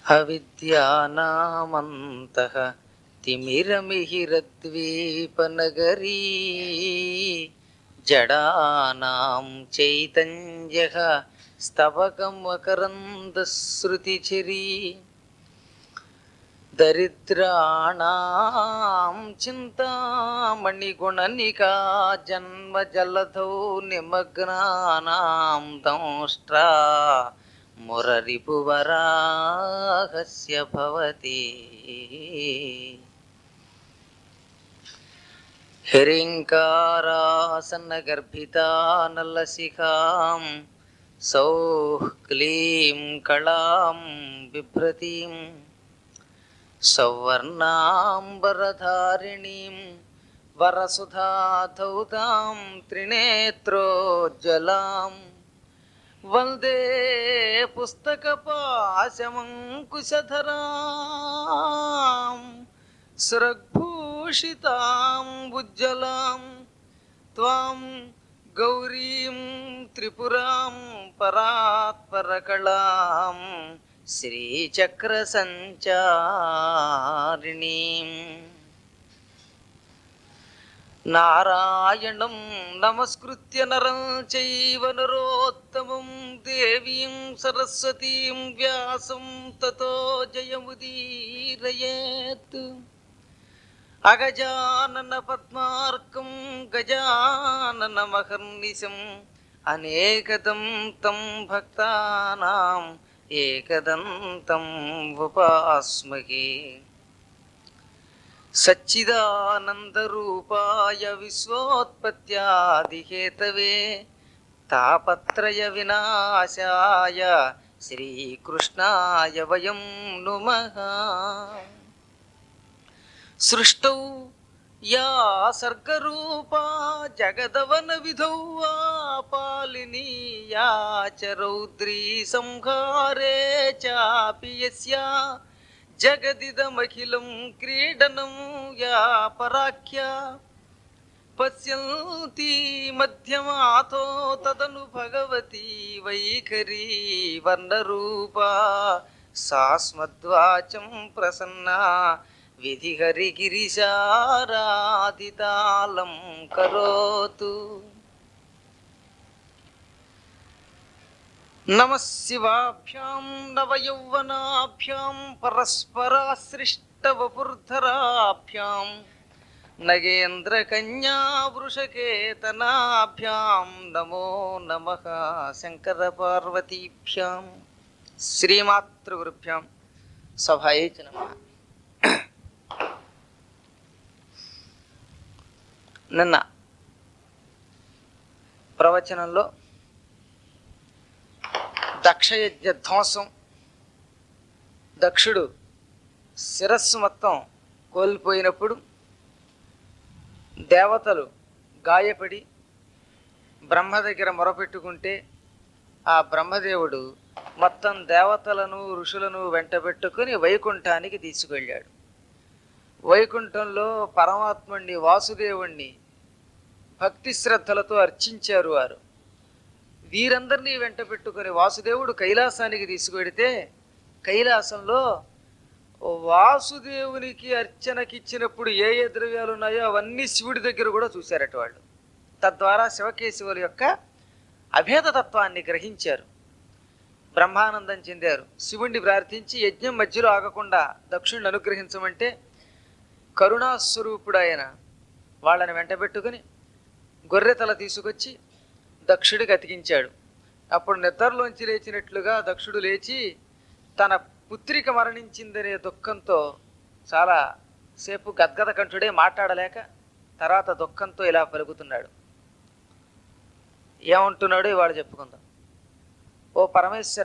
అవిద్యానామంతః తిమిరమిహిరద్వీపనగరీ జడానాం చైతన్యః స్తవకమకరందశ్రుతిచిరీ దరిద్రాణాం చింతామణిగుణనికా జన్మజలధౌ నిమగ్నానాం దంష్ట్రా మురరిపువరాహస్య భవతి హిరింకారాసన్నగర్భితానలసికాం సౌః క్లీం కళాం బిభ్రతీం సౌవర్ణాంబరధారిణీం వరసుధాధౌతాం త్రినేత్రోజ్వలాం వందే పుస్తకపాశమంకుశధరాం సురగ్భూషితాం ఉజ్వలాం త్వాం గౌరీం త్రిపురాం పరాత్పరకళాం శ్రీచక్రసంచారిణీం నారాయణం నమస్కృత్య నరం చైవ నరోత్తమం దేవీం సరస్వతీం వ్యాసం తతో జయముదీరయేత్ అగజానన పద్మార్కం గజాననమహర్నిశం అనేకదం తం భక్తానాం ఏకదంతం ఉపాస్మహే సచ్చిదానందరూపాయ విశ్వోత్పత్యాదిహేతవే తాపత్రయ వినాశాయ శ్రీకృష్ణాయ వయం నుమః. సృష్టౌ యా సర్గరూపా జగదవన విధౌ వా పాలినీ యా చ రౌద్రీ సంహారే చాపి యస్యా జగదిదమఖిలం క్రీడనం యా పరాఖ్యా పశ్యంతి మధ్యమాతో తదను భగవతి వైఖరీ వర్ణరూపా సాస్మద్వాచం ప్రసన్నా విధిహరిగిరిశారాదితాళం కరోతు. నమః శివాభ్యాం నవయౌవనాభ్యాం పరస్పరాశ్రిష్టవపుర్ధరాభ్యాం నగేంద్రకన్యా వృషకేతనాభ్యాం నమో నమః శంకరపార్వతీభ్యాం. శ్రీమాతృగురుభ్యాం సభాయే చ నమః. నిన్న ప్రవచనంలో దక్షయజ్ఞ ధ్వంసం, దక్షుడు శిరస్సు మొత్తం కోల్పోయినప్పుడు దేవతలు గాయపడి బ్రహ్మ దగ్గర మొరపెట్టుకుంటే ఆ బ్రహ్మదేవుడు మొత్తం దేవతలను ఋషులను వెంటబెట్టుకుని వైకుంఠానికి తీసుకెళ్ళాడు. వైకుంఠంలో పరమాత్ముణ్ణి వాసుదేవుణ్ణి భక్తి శ్రద్ధలతో అర్చించారు వారు. వీరందరినీ వెంట పెట్టుకుని వాసుదేవుడు కైలాసానికి తీసుకువెడితే కైలాసంలో వాసుదేవునికి అర్చనకిచ్చినప్పుడు ఏ ఏ ద్రవ్యాలు ఉన్నాయో అవన్నీ శివుడి దగ్గర కూడా చూశారట వాళ్ళు. తద్వారా శివకేశవుల యొక్క అభేదతత్వాన్ని గ్రహించారు, బ్రహ్మానందం చెందారు. శివుణ్ణి ప్రార్థించి యజ్ఞం మధ్యలో ఆగకుండా దక్షుణ్ణి అనుగ్రహించమంటే కరుణాస్వరూపుడు ఆయన వాళ్ళని వెంటబెట్టుకుని గొర్రెతల తీసుకొచ్చి దక్షుడికి అతికించాడు. అప్పుడు నిద్రలోంచి లేచినట్లుగా దక్షుడు లేచి తన పుత్రిక మరణించిందనే దుఃఖంతో చాలా సేపు గద్గద కంఠుడే మాట్లాడలేక తర్వాత దుఃఖంతో ఇలా పలుకుతున్నాడు. ఏమంటున్నాడో ఇవాళ చెప్పుకుందాం. ఓ పరమేశ్వర,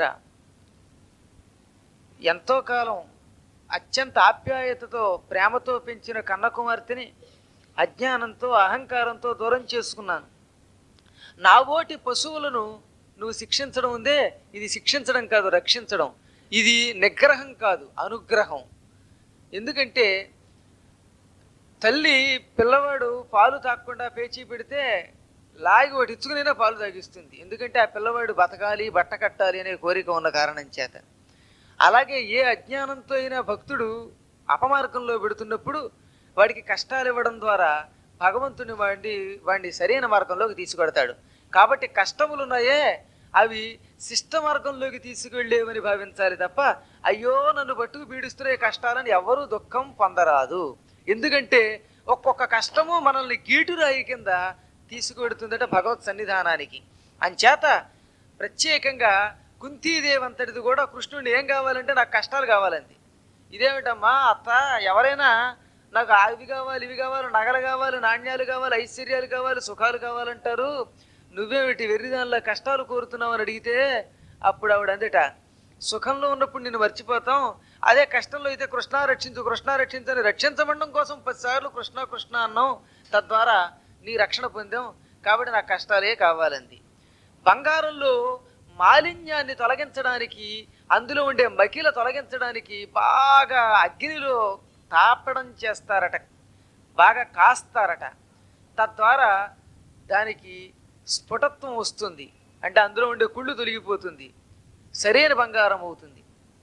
ఎంతో కాలం అత్యంత ఆప్యాయతతో ప్రేమతో పెంచిన కన్నకుమార్తెని అజ్ఞానంతో అహంకారంతో దూరం చేసుకున్నాను. నా ఓటి పశువులను నువ్వు శిక్షించడం ఉందే, ఇది శిక్షించడం కాదు, రక్షించడం. ఇది నిగ్రహం కాదు, అనుగ్రహం. ఎందుకంటే తల్లి పిల్లవాడు పాలు తాగకుండా పేచీ పెడితే లాగి ఒకటి ఇచ్చుకునైనా పాలు తాగిస్తుంది. ఎందుకంటే ఆ పిల్లవాడు బతకాలి, బట్ట కట్టాలి అనే కోరిక ఉన్న కారణం చేత. అలాగే ఏ అజ్ఞానంతో అయినా భక్తుడు అపమార్గంలో పెడుతున్నప్పుడు వాడికి కష్టాలు ఇవ్వడం ద్వారా భగవంతుని వాడిని సరైన మార్గంలోకి తీసుకెడతాడు. కాబట్టి కష్టములున్నాయే అవి శిష్ట మార్గంలోకి తీసుకువెళ్ళేవని భావించాలి తప్ప అయ్యో నన్ను పట్టుకు పీడిస్తున్న కష్టాలని ఎవరూ దుఃఖం పొందరాదు. ఎందుకంటే ఒక్కొక్క కష్టము మనల్ని గీటురాయి కింద తీసుకువెడుతుందట భగవత్ సన్నిధానానికి. అంచేత ప్రత్యేకంగా కుంతీదేవి అంతటిది కూడా కృష్ణుడిని ఏం కావాలంటే నాకు కష్టాలు కావాలండి. ఇదేమిటమ్మా అత్త, ఎవరైనా నాకు అవి కావాలి ఇవి కావాలి నగలు కావాలి నాణ్యాలు కావాలి ఐశ్వర్యాలు కావాలి సుఖాలు కావాలంటారు, నువ్వేమిటి వెర్రిదానిలో కష్టాలు కోరుతున్నావు అని అడిగితే అప్పుడు ఆవిడ అందట, సుఖంలో ఉన్నప్పుడు నిన్ను మర్చిపోతాం, అదే కష్టంలో అయితే కృష్ణ రక్షించు కృష్ణ రక్షించని రక్షించబడడం కోసం 10 సార్లు కృష్ణ కృష్ణ అన్నాం, తద్వారా నీ రక్షణ పొందాం, కాబట్టి నాకు కష్టాలే కావాలంది. బంగారంలో మాలిన్యాన్ని తొలగించడానికి, అందులో ఉండే మకిల తొలగించడానికి బాగా అగ్నిలో తాపడం చేస్తారట, బాగా కాస్తారట. తద్వారా దానికి స్ఫుటత్వం వస్తుంది, అంటే అందులో ఉండే కుళ్ళు తొలగిపోతుంది, సరైన బంగారం అవుతుంది.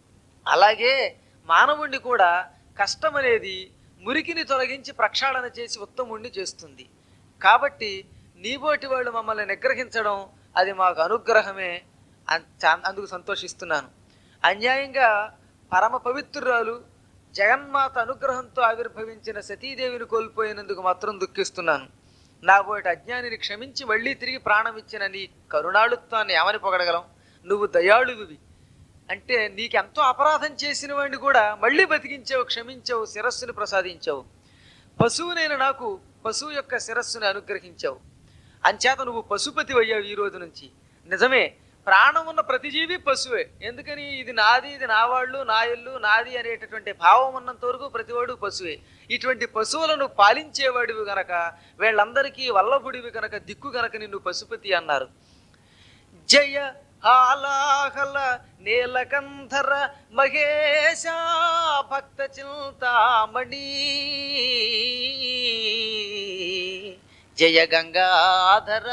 అలాగే మానవుణ్ణి కూడా కష్టం అనేది మురికిని తొలగించి ప్రక్షాళన చేసి ఉత్తముణ్ణి చేస్తుంది. కాబట్టి నీబోటి వాళ్ళు మమ్మల్ని నిగ్రహించడం అది మాకు అనుగ్రహమే, అందుకు సంతోషిస్తున్నాను. అన్యాయంగా పరమ పవిత్రురాలు జగన్మాత అనుగ్రహంతో ఆవిర్భవించిన సతీదేవిని కోల్పోయినందుకు మాత్రం దుఃఖిస్తున్నాను. నాబోటి అజ్ఞానిని క్షమించి మళ్ళీ తిరిగి ప్రాణం ఇచ్చిన నీ కరుణాళుత్వాన్ని ఏమని పొగడగలం? నువ్వు దయాళువివి, అంటే నీకెంతో అపరాధం చేసిన వాడిని కూడా మళ్ళీ బతికించావు, క్షమించావు, శిరస్సుని ప్రసాదించావు. పశువునైన నాకు పశువు యొక్క శిరస్సుని అనుగ్రహించావు. అంచేత నువ్వు పశుపతి అయ్యావు ఈ రోజు నుంచి. నిజమే, ప్రాణం ఉన్న ప్రతి జీవి పశువే. ఎందుకని? ఇది నాది, ఇది నా వాళ్ళు, నా ఇల్లు, నాది అనేటటువంటి భావం ఉన్నంత వరకు ప్రతివాడు పశువే. ఇటువంటి పశువులను పాలించేవాడివి గనక, వీళ్ళందరికీ వల్లభుడివి గనక, దిక్కు గనక నిన్ను పశుపతి అన్నారు. జయ హాలాహల నీలకంధర మహేశ భక్త చింతామణి, జయ గంగాధర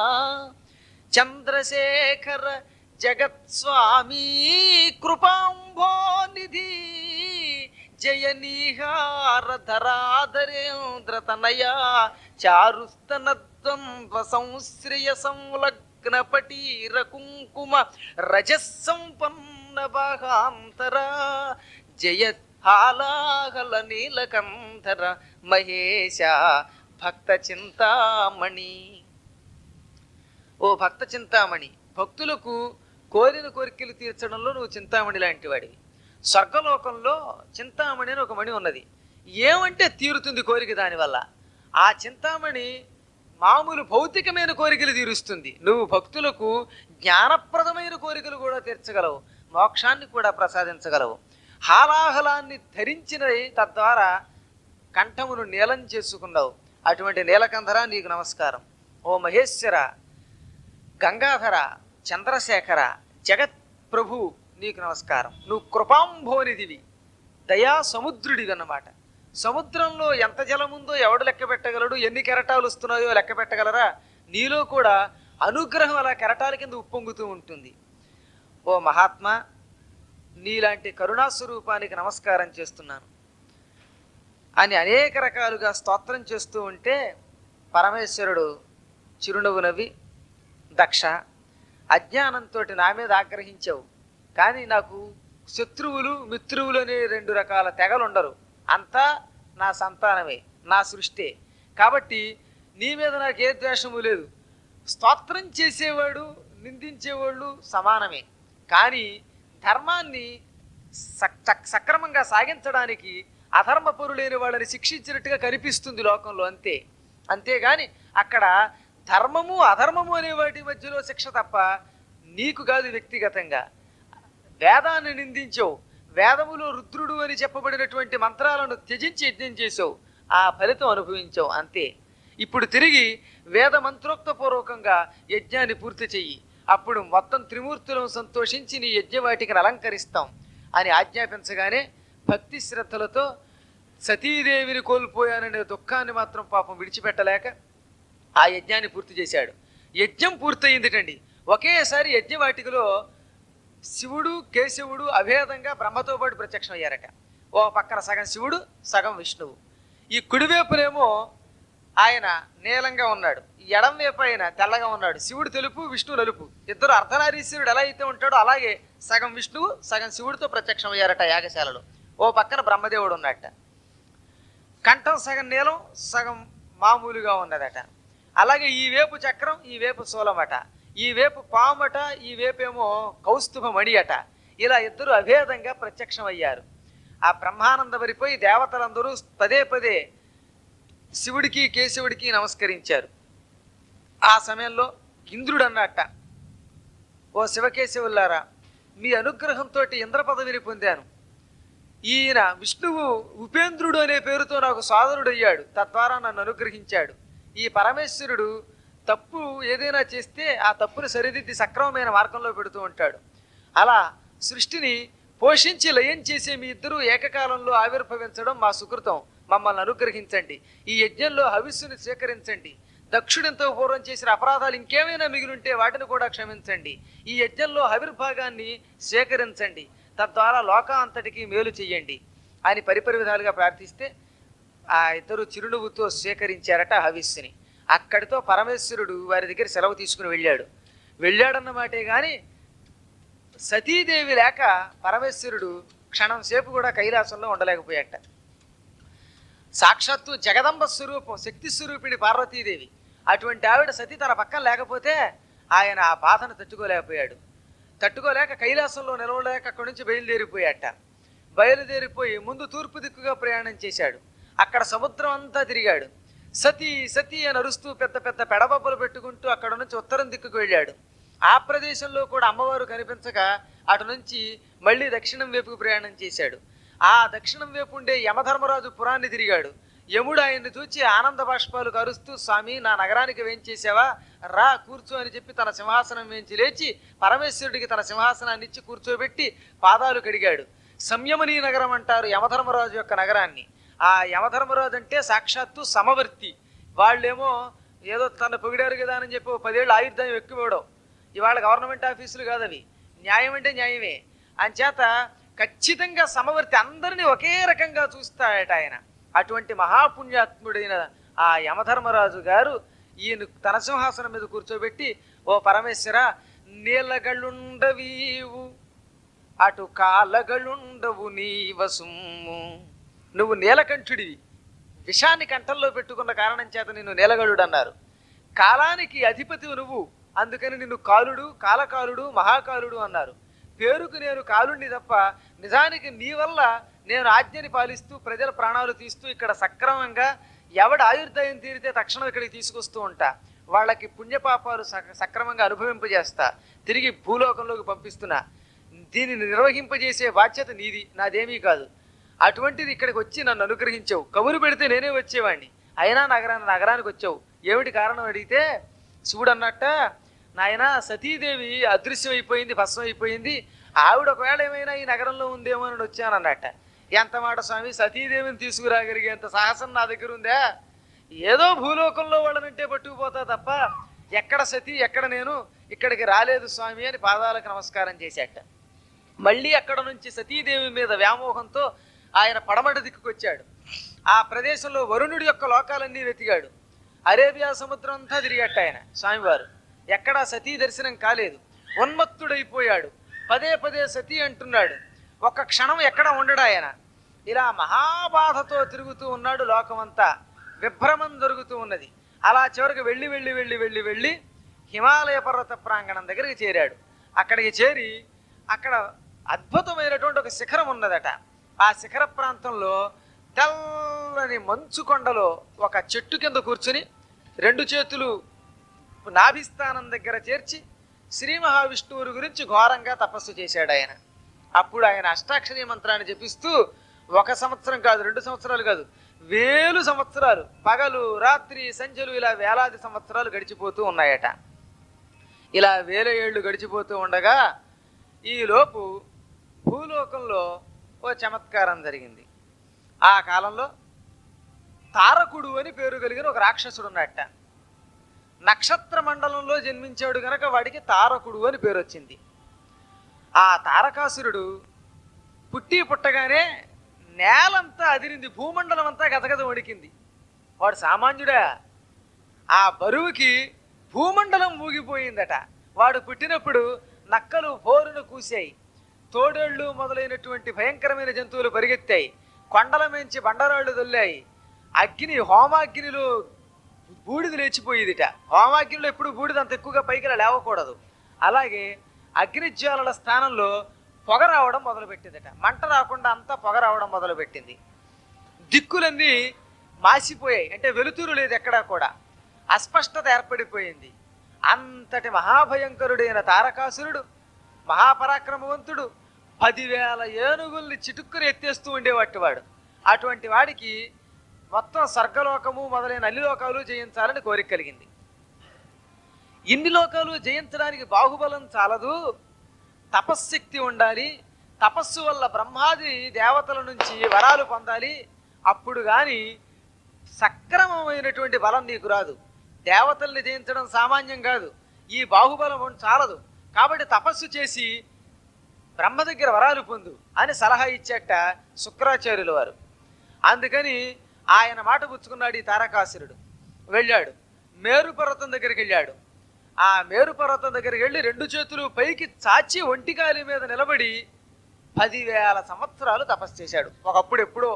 చంద్రశేఖర జగత్స్వామి కృపాంభోనిధి, జయ నిహార ధరాధరేంద్ర తనయ చారుస్తనద్వంద్వ సంశ్రయ సంలగ్న పటీర కుంకుమ రజస్సంపన్న భాగాంతర, జయ హాలాహల నీలకంధర మహేశ భక్త చింతామణి. ఓ భక్త చింతామణి, భక్తులకు కోరిన కోరికలు తీర్చడంలో నువ్వు చింతామణి లాంటి వాడివి. స్వర్గలోకంలో చింతామణి అని ఒక మణి ఉన్నది. ఏమంటే తీరుతుంది కోరిక దానివల్ల. ఆ చింతామణి మామూలు భౌతికమైన కోరికలు తీరుస్తుంది. నువ్వు భక్తులకు జ్ఞానప్రదమైన కోరికలు కూడా తీర్చగలవు, మోక్షాన్ని కూడా ప్రసాదించగలవు. హాలాహలాన్ని ధరించిన తద్వారా కంఠమును నీలం చేసుకున్నావు. అటువంటి నీలకంధర నీకు నమస్కారం. ఓ మహేశ్వర, గంగాధర, చంద్రశేఖర, జగత్ ప్రభు నీకు నమస్కారం. నువ్వు కృపాంభోనిధివి, దయా సముద్రుడివి అన్నమాట. సముద్రంలో ఎంత జలం ఉందో ఎవడు లెక్క పెట్టగలడు? ఎన్ని కెరటాలు వస్తున్నాయో లెక్క పెట్టగలరా? నీలో కూడా అనుగ్రహం అలా కెరటాల కింద ఉప్పొంగుతూ ఉంటుంది. ఓ మహాత్మా, నీలాంటి కరుణాస్వరూపానికి నమస్కారం చేస్తున్నాను అని అనేక రకాలుగా స్తోత్రం చేస్తూ ఉంటే పరమేశ్వరుడు చిరునవ్వు నవ్వి, దక్ష, అజ్ఞానంతో నా మీద ఆగ్రహించావు, కానీ నాకు శత్రువులు మిత్రువులు అనే 2 రకాల తెగలు ఉండరు, అంతా నా సంతానమే, నా సృష్టి. కాబట్టి నీ మీద నాకు ఏ ద్వేషము లేదు. స్తోత్రం చేసేవాడు నిందించేవాళ్ళు సమానమే, కానీ ధర్మాన్ని సక్రమంగా సాగించడానికి అధర్మపరులైన వాళ్ళని శిక్షించినట్టుగా కనిపిస్తుంది లోకంలో, అంతే. అంతేగాని అక్కడ ధర్మము అధర్మము అనే వాటి మధ్యలో శిక్ష తప్ప నీకు కాదు వ్యక్తిగతంగా. వేదాన్ని నిందించావు, వేదములో రుద్రుడు అని చెప్పబడినటువంటి మంత్రాలను త్యజించి యజ్ఞం చేసావు, ఆ ఫలితం అనుభవించావు, అంతే. ఇప్పుడు తిరిగి వేద మంత్రోక్తపూర్వకంగా యజ్ఞాన్ని పూర్తి చెయ్యి, అప్పుడు మొత్తం త్రిమూర్తులను సంతోషించి నీ యజ్ఞవాటికను అలంకరిస్తాం అని ఆజ్ఞాపించగానే భక్తి శ్రద్ధలతో సతీదేవిని కోల్పోయాననే దుఃఖాన్ని మాత్రం పాపం విడిచిపెట్టలేక ఆ యజ్ఞాన్ని పూర్తి చేశాడు. యజ్ఞం పూర్తయిందిటండి. ఒకేసారి యజ్ఞవాటికలో శివుడు కేశవుడు అభేదంగా బ్రహ్మతో పాటు ప్రత్యక్షం అయ్యారట. ఓ పక్కన సగం శివుడు సగం విష్ణువు. ఈ కుడివైపునేమో ఆయన నీలంగా ఉన్నాడు, ఎడం వైపు ఆయన తెల్లగా ఉన్నాడు. శివుడు తెలుపు విష్ణువు నలుపు, ఇద్దరు అర్ధనారీశ్వరుడు ఎలా అయితే ఉంటాడో అలాగే సగం విష్ణువు సగం శివుడితో ప్రత్యక్షం అయ్యారట యాగశాలలో. ఓ పక్కన బ్రహ్మదేవుడు ఉన్నట్ట. కంఠం సగం నీలం సగం మామూలుగా ఉన్నదట. అలాగే ఈ వేపు చక్రం ఈ వేపు శూలమట, ఈ వేపు పామట ఈ వేపేమో కౌస్తుభమణి అట. ఇలా ఇద్దరు అభేదంగా ప్రత్యక్షం అయ్యారు. ఆ బ్రహ్మానంద వరిపోయి దేవతలందరూ పదే పదే శివుడికి కేశవుడికి నమస్కరించారు. ఆ సమయంలో ఇంద్రుడు అన్నట్ట, ఓ శివకేశవులారా, మీ అనుగ్రహంతో ఇంద్ర పదవిని పొందాను. ఈయన విష్ణువు ఉపేంద్రుడు అనే పేరుతో నాకు సోదరుడు అయ్యాడు, తద్వారా నన్ను అనుగ్రహించాడు. ఈ పరమేశ్వరుడు తప్పు ఏదైనా చేస్తే ఆ తప్పును సరిదిద్ది సక్రమమైన మార్గంలో పెడుతూ ఉంటాడు. అలా సృష్టిని పోషించి లయం చేసే మీ ఇద్దరూ ఏకకాలంలో ఆవిర్భవించడం మా సుకృతం. మమ్మల్ని అనుగ్రహించండి. ఈ యజ్ఞంలో హవిస్సుని స్వీకరించండి. దక్షుడింతో పూర్వం చేసిన అపరాధాలు ఇంకేమైనా మిగిలింటే వాటిని కూడా క్షమించండి. ఈ యజ్ఞంలో హవిర్భాగాన్ని స్వీకరించండి. తద్వారా లోకాంతటికి మేలు చెయ్యండి అని పరిపరి విధాలుగా ప్రార్థిస్తే ఆ ఇద్దరు చిరునవ్వుతో స్వీకరించారట హవిస్సుని. అక్కడితో పరమేశ్వరుడు వారి దగ్గర సెలవు తీసుకుని వెళ్ళాడన్నమాటే కానీ సతీదేవి లేక పరమేశ్వరుడు క్షణం సేపు కూడా కైలాసంలో ఉండలేకపోయాట. సాక్షాత్తు జగదంబ స్వరూపం, శక్తి స్వరూపిణి పార్వతీదేవి. అటువంటి ఆవిడ సతీ తన పక్కన లేకపోతే ఆయన ఆ బాధను తట్టుకోలేక కైలాసంలో నిలవలేక అక్కడి నుంచి బయలుదేరిపోయి ముందు తూర్పు దిక్కుగా ప్రయాణం చేశాడు. అక్కడ సముద్రం అంతా తిరిగాడు. సతీ సతీ అని అరుస్తూ పెద్ద పెద్ద పెడబొబ్బలు పెట్టుకుంటూ అక్కడ నుంచి ఉత్తరం దిక్కుకు వెళ్ళాడు. ఆ ప్రదేశంలో కూడా అమ్మవారు కనిపించక అటు నుంచి మళ్ళీ దక్షిణం వైపుకు ప్రయాణం చేశాడు. ఆ దక్షిణం వైపు ఉండే యమధర్మరాజు పురాన్ని తిరిగాడు. యముడు ఆయన్ని చూచి ఆనంద బాష్పాలు కరుస్తూ, స్వామి నా నగరానికి వేంచేసావా, రా కూర్చో అని చెప్పి తన సింహాసనం వేంచి లేచి పరమేశ్వరుడికి తన సింహాసనాన్ని ఇచ్చి కూర్చోబెట్టి పాదాలు కడిగాడు. సంయమనీ నగరం అంటారు యమధర్మరాజు యొక్క నగరాన్ని. ఆ యమధర్మరాజు అంటే సాక్షాత్తు సమవర్తి. వాళ్ళేమో ఏదో తను పొగిడారు కదా అని చెప్పి 10 ఏళ్ళు ఆయుర్దాయం ఎక్కువడం. ఇవాళ గవర్నమెంట్ ఆఫీసులు కాదు అవి, న్యాయం అంటే న్యాయమే. అంచేత ఖచ్చితంగా సమవర్తి, అందరినీ ఒకే రకంగా చూస్తాడట ఆయన. అటువంటి మహాపుణ్యాత్ముడైన ఆ యమధర్మరాజు గారు ఈయన తన సింహాసనం మీద కూర్చోబెట్టి, ఓ పరమేశ్వర, నీలగళ్ళుండవీవు అటు కాలగళ్ళుండవు నీవసుమ్ము. నువ్వు నీలకంఠుడివి, విషాన్ని కంఠంలో పెట్టుకున్న కారణం చేత నిన్ను నీలగళ్ళుడు అన్నారు. కాలానికి అధిపతివు నువ్వు, అందుకని నిన్ను కాలుడు, కాలకాలుడు, మహాకాలుడు అన్నారు. పేరుకు నేను కాలుణ్ణి తప్ప నిజానికి నీ వల్ల నేను ఆజ్ఞని పాలిస్తూ ప్రజల ప్రాణాలు తీస్తూ ఇక్కడ సక్రమంగా ఎవడ ఆయుర్దాయం తీరితే తక్షణం ఇక్కడికి తీసుకొస్తూ ఉంటా. వాళ్ళకి పుణ్యపాపాలు సక్రమంగా అనుభవింపజేస్తా, తిరిగి భూలోకంలోకి పంపిస్తున్నా. దీనిని నిర్వహింపజేసే బాధ్యత నీది, నాదేమీ కాదు. అటువంటిది ఇక్కడికి వచ్చి నన్ను అనుగ్రహించావు. కబురు పెడితే నేనే వచ్చేవాడిని, అయినా నగరానికి వచ్చావు. ఏమిటి కారణం అడిగితే శివుడు అన్నట్ట, నాయన సతీదేవి అదృశ్యం అయిపోయింది, భస్మం అయిపోయింది. ఆవిడ ఒకవేళ ఏమైనా ఈ నగరంలో ఉందేమో అని వచ్చానన్నట్ట. ఎంత మాట స్వామి, సతీదేవిని తీసుకురాగలిగేంత సాహసం నా దగ్గర ఉందా? ఏదో భూలోకంలో వాళ్ళనంటే పట్టుకుపోతా తప్ప ఎక్కడ సతీ ఎక్కడ నేను ఇక్కడికి రాలేదు స్వామి అని పాదాలకు నమస్కారం చేశాట. మళ్ళీ అక్కడ నుంచి సతీదేవి మీద వ్యామోహంతో ఆయన పడమట దిక్కుకొచ్చాడు. ఆ ప్రదేశంలో వరుణుడి యొక్క లోకాలన్నీ వెతికాడు. అరేబియా సముద్రం అంతా తిరిగట్ట ఆయన స్వామివారు. ఎక్కడా సతీ దర్శనం కాలేదు. ఉన్మత్తుడైపోయాడు. పదే పదే సతీ అంటున్నాడు. ఒక్క క్షణం ఎక్కడ ఉండడు ఆయన. ఇలా మహాబాధతో తిరుగుతూ ఉన్నాడు. లోకమంతా విభ్రమం జరుగుతూ ఉన్నది. అలా చివరికి వెళ్ళి హిమాలయ పర్వత ప్రాంగణం దగ్గరికి చేరాడు. అక్కడికి చేరి అక్కడ అద్భుతమైనటువంటి ఒక శిఖరం ఉన్నదట. ఆ శిఖర ప్రాంతంలో తెల్లని మంచు కొండలో ఒక చెట్టు కింద కూర్చుని 2 చేతులు నాభిస్థానం దగ్గర చేర్చి శ్రీ మహావిష్ణువుని గురించి ఘోరంగా తపస్సు చేశాడు ఆయన. అప్పుడు ఆయన అష్టాక్షరీ మంత్రాన్ని జపిస్తూ 1 సంవత్సరం కాదు, 2 సంవత్సరాలు కాదు, 1000 సంవత్సరాలు, పగలు రాత్రి సంధ్యలు ఇలా వేలాది సంవత్సరాలు గడిచిపోతూ ఉన్నాయట. ఇలా 1000 ఏళ్ళు గడిచిపోతూ ఉండగా ఈలోపు భూలోకంలో ఓ చమత్కారం జరిగింది. ఆ కాలంలో తారకుడు అని పేరు కలిగిన ఒక రాక్షసుడు ఉన్నట్ట. నక్షత్ర మండలంలో జన్మించాడు గనక వాడికి తారకుడు అని పేరు వచ్చింది. ఆ తారకాసురుడు పుట్టి పుట్టగానే నేలంతా అదిరింది, భూమండలం అంతా గదగద వణికింది. వాడు సామాన్యుడా? ఆ బరువుకి భూమండలం ఊగిపోయిందట. వాడు పుట్టినప్పుడు నక్కలు హోరును కూశాయి, తోడేళ్లు మొదలైనటువంటి భయంకరమైన జంతువులు పరిగెత్తాయి, కొండల మించి బండరాళ్లు దొల్లాయి, అగ్ని హోమాగ్నిలో బూడిద లేచిపోయేదిట. హోమాగ్నిలో ఎప్పుడు బూడిద అంత ఎక్కువగా పైకి లేవకూడదు. అలాగే అగ్నిజ్వాలల స్థానంలో పొగ రావడం మొదలుపెట్టిందట. మంట రాకుండా అంతా పొగ రావడం మొదలుపెట్టింది. దిక్కులన్నీ మాసిపోయాయి, అంటే వెలుతురు లేదు ఎక్కడా కూడా, అస్పష్టత ఏర్పడిపోయింది. అంతటి మహాభయంకరుడైన తారకాసురుడు, మహాపరాక్రమవంతుడు, 10,000 ఏనుగుల్ని చిటుక్కుని ఎత్తేస్తూ ఉండేవాటి వాడు. అటువంటి వాడికి మొత్తం స్వర్గలోకము మొదలైన అన్ని లోకాలు జయించాలని కోరిక కలిగింది. ఇన్ని లోకాలు జయించడానికి బాహుబలం చాలదు, తపశ్శక్తి ఉండాలి. తపస్సు వల్ల బ్రహ్మాది దేవతల నుంచి వరాలు పొందాలి. అప్పుడు కానీ సక్రమమైనటువంటి బలం నీకు రాదు. దేవతల్ని జయించడం సామాన్యం కాదు, ఈ బాహుబలం చాలదు. కాబట్టి తపస్సు చేసి బ్రహ్మ దగ్గర వరాలు పొందు అని సలహా ఇచ్చేట శుక్రాచార్యుల వారు. అందుకని ఆయన మాట పుచ్చుకున్నాడు ఈ తారకాసురుడు. వెళ్ళాడు, మేరు పర్వతం దగ్గరికి వెళ్ళాడు. ఆ మేరు పర్వతం దగ్గరికి వెళ్ళి 2 చేతులు పైకి చాచి ఒంటికాలి మీద నిలబడి 10,000 సంవత్సరాలు తపస్సు చేశాడు. ఒకప్పుడు ఎప్పుడో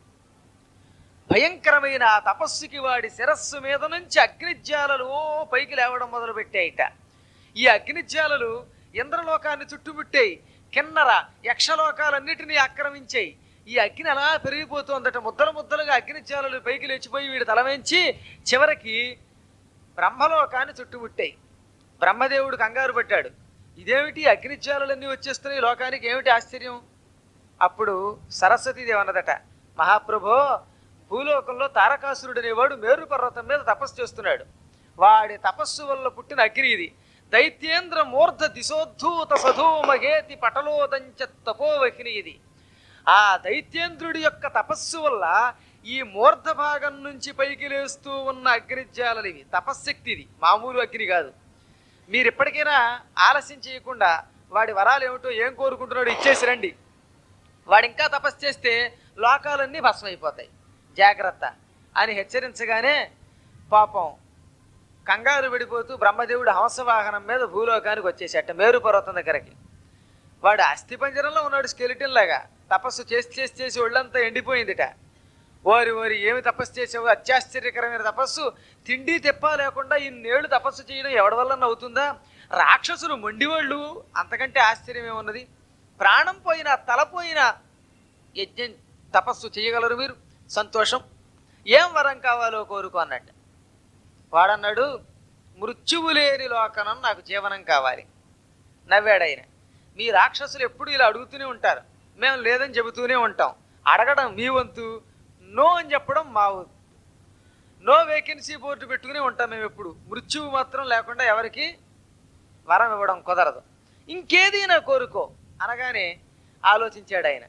భయంకరమైన ఆ తపస్సుకి వాడి శిరస్సు మీద నుంచి అగ్నిజ్వాలలు పైకి లేవడం మొదలుపెట్టాయిట. ఈ అగ్నిజ్వాలలు ఇంద్రలోకాన్ని చుట్టుముట్టాయి, కిన్నర యక్షలోకాలన్నిటినీ ఆక్రమించాయి. ఈ అగ్ని అలా పెరిగిపోతుందట. ముద్దలు ముద్దలుగా అగ్నిజ్వాలలు పైకి లేచిపోయి వీడి తలవేంచి చివరికి బ్రహ్మలోకాన్ని చుట్టుముట్టాయి. బ్రహ్మదేవుడు కంగారు పట్టాడు, ఇదేమిటి అగ్నిజ్వాలలన్నీ వచ్చేస్తున్నాయి లోకానికి, ఏమిటి ఆశ్చర్యం? అప్పుడు సరస్వతీదేవి అన్నదట, మహాప్రభో, భూలోకంలో తారకాసురుడు అనేవాడు మేరు పర్వతం మీద తపస్సు చేస్తున్నాడు. వాడి తపస్సు వల్ల పుట్టిన అగ్ని ఇది. దైత్యేంద్ర మూర్ధ దిశోద్ధూత సధూమగేతి పటలోదంచ తపోవహిని ఇది. ఆ దైత్యేంద్రుడి యొక్క తపస్సు వల్ల ఈ మూర్ధ భాగం నుంచి పైకి లేస్తూ ఉన్న అగ్నిజ్వాలలు ఇవి. తపశ్శక్తి ఇది, మామూలు అగ్ని కాదు. మీరు ఇప్పటికైనా ఆలస్యం చేయకుండా వాడి వరాలు ఏమిటో, ఏం కోరుకుంటున్నాడో ఇచ్చేసి రండి. వాడు ఇంకా తపస్సు చేస్తే లోకాలన్నీ భస్మైపోతాయి, జాగ్రత్త అని హెచ్చరించగానే పాపం కంగారు పడిపోతూ బ్రహ్మదేవుడు హంసవాహనం మీద భూలోకానికి వచ్చేసేట మేరు పర్వతం దగ్గరకి. వాడు అస్థిపంజరంలో ఉన్నాడు, స్కెలిటన్ లాగా. తపస్సు చేసి ఒళ్ళంతా ఎండిపోయిందిట. ఓరి ఏమి తపస్సు చేసావు, అత్యాశ్చర్యకరమైన తపస్సు. తిండి తెప్ప లేకుండా ఇన్నేళ్లు తపస్సు చేయడం ఎవడి వల్ల అవుతుందా? రాక్షసులు మొండివాళ్ళు, అంతకంటే ఆశ్చర్యం ఏమున్నది? ప్రాణం పోయినా తలపోయినా యజ్ఞం తపస్సు చేయగలరు మీరు, సంతోషం. ఏం వరం కావాలో కోరుకో అన్నట్టు. వాడన్నాడు, మృత్యువు లేని లోకనం నాకు జీవనం కావాలి. నవ్వాడైన. మీ రాక్షసులు ఎప్పుడు ఇలా అడుగుతూనే ఉంటారు, మేము లేదని చెబుతూనే ఉంటాం. అడగడం మీ వంతు, నో అని చెప్పడం మా వంతు. నో వేకెన్సీ బోర్డు పెట్టుకుని ఉంటాం మేము ఎప్పుడు. మృత్యువు మాత్రం లేకుండా ఎవరికి వరం ఇవ్వడం కుదరదు. ఇంకేదైనా కోరుకో అనగానే ఆలోచించాడు ఆయన.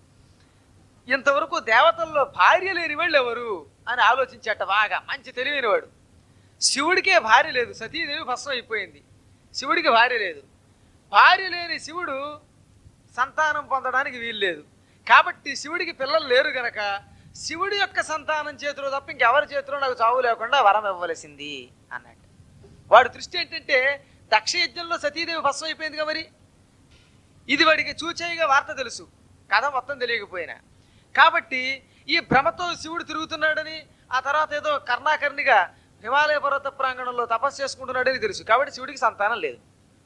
ఇంతవరకు దేవతల్లో భార్య లేని వాళ్ళు ఎవరు అని ఆలోచించాట. బాగా మంచి తెలివైనవాడు. శివుడికే భార్య లేదు, సతీదేవి భస్మం అయిపోయింది. శివుడికి భార్య లేదు. భార్య లేని శివుడు సంతానం పొందడానికి వీలు లేదు. కాబట్టి శివుడికి పిల్లలు లేరు గనక శివుడి యొక్క సంతానం చేతిలో తప్ప ఇంకెవరి చేతిలో నాకు చావు లేకుండా వరం ఇవ్వవలసింది అన్నట్టు. వాడి దృష్టి ఏంటంటే దక్ష యజ్ఞంలో సతీదేవి భస్మం అయిపోయిందిగా, మరి ఇది వాడికి చూచేయిగా వార్త తెలుసు, కథ మొత్తం తెలియకపోయినా. కాబట్టి ఈ భ్రమతో శివుడు తిరుగుతున్నాడని, ఆ తర్వాత ఏదో కర్ణాకర్ణిగా హిమాలయ పర్వత ప్రాంగణంలో తపస్సు చేసుకుంటున్నాడని తెలుసు. కాబట్టి శివుడికి సంతానం లేదు.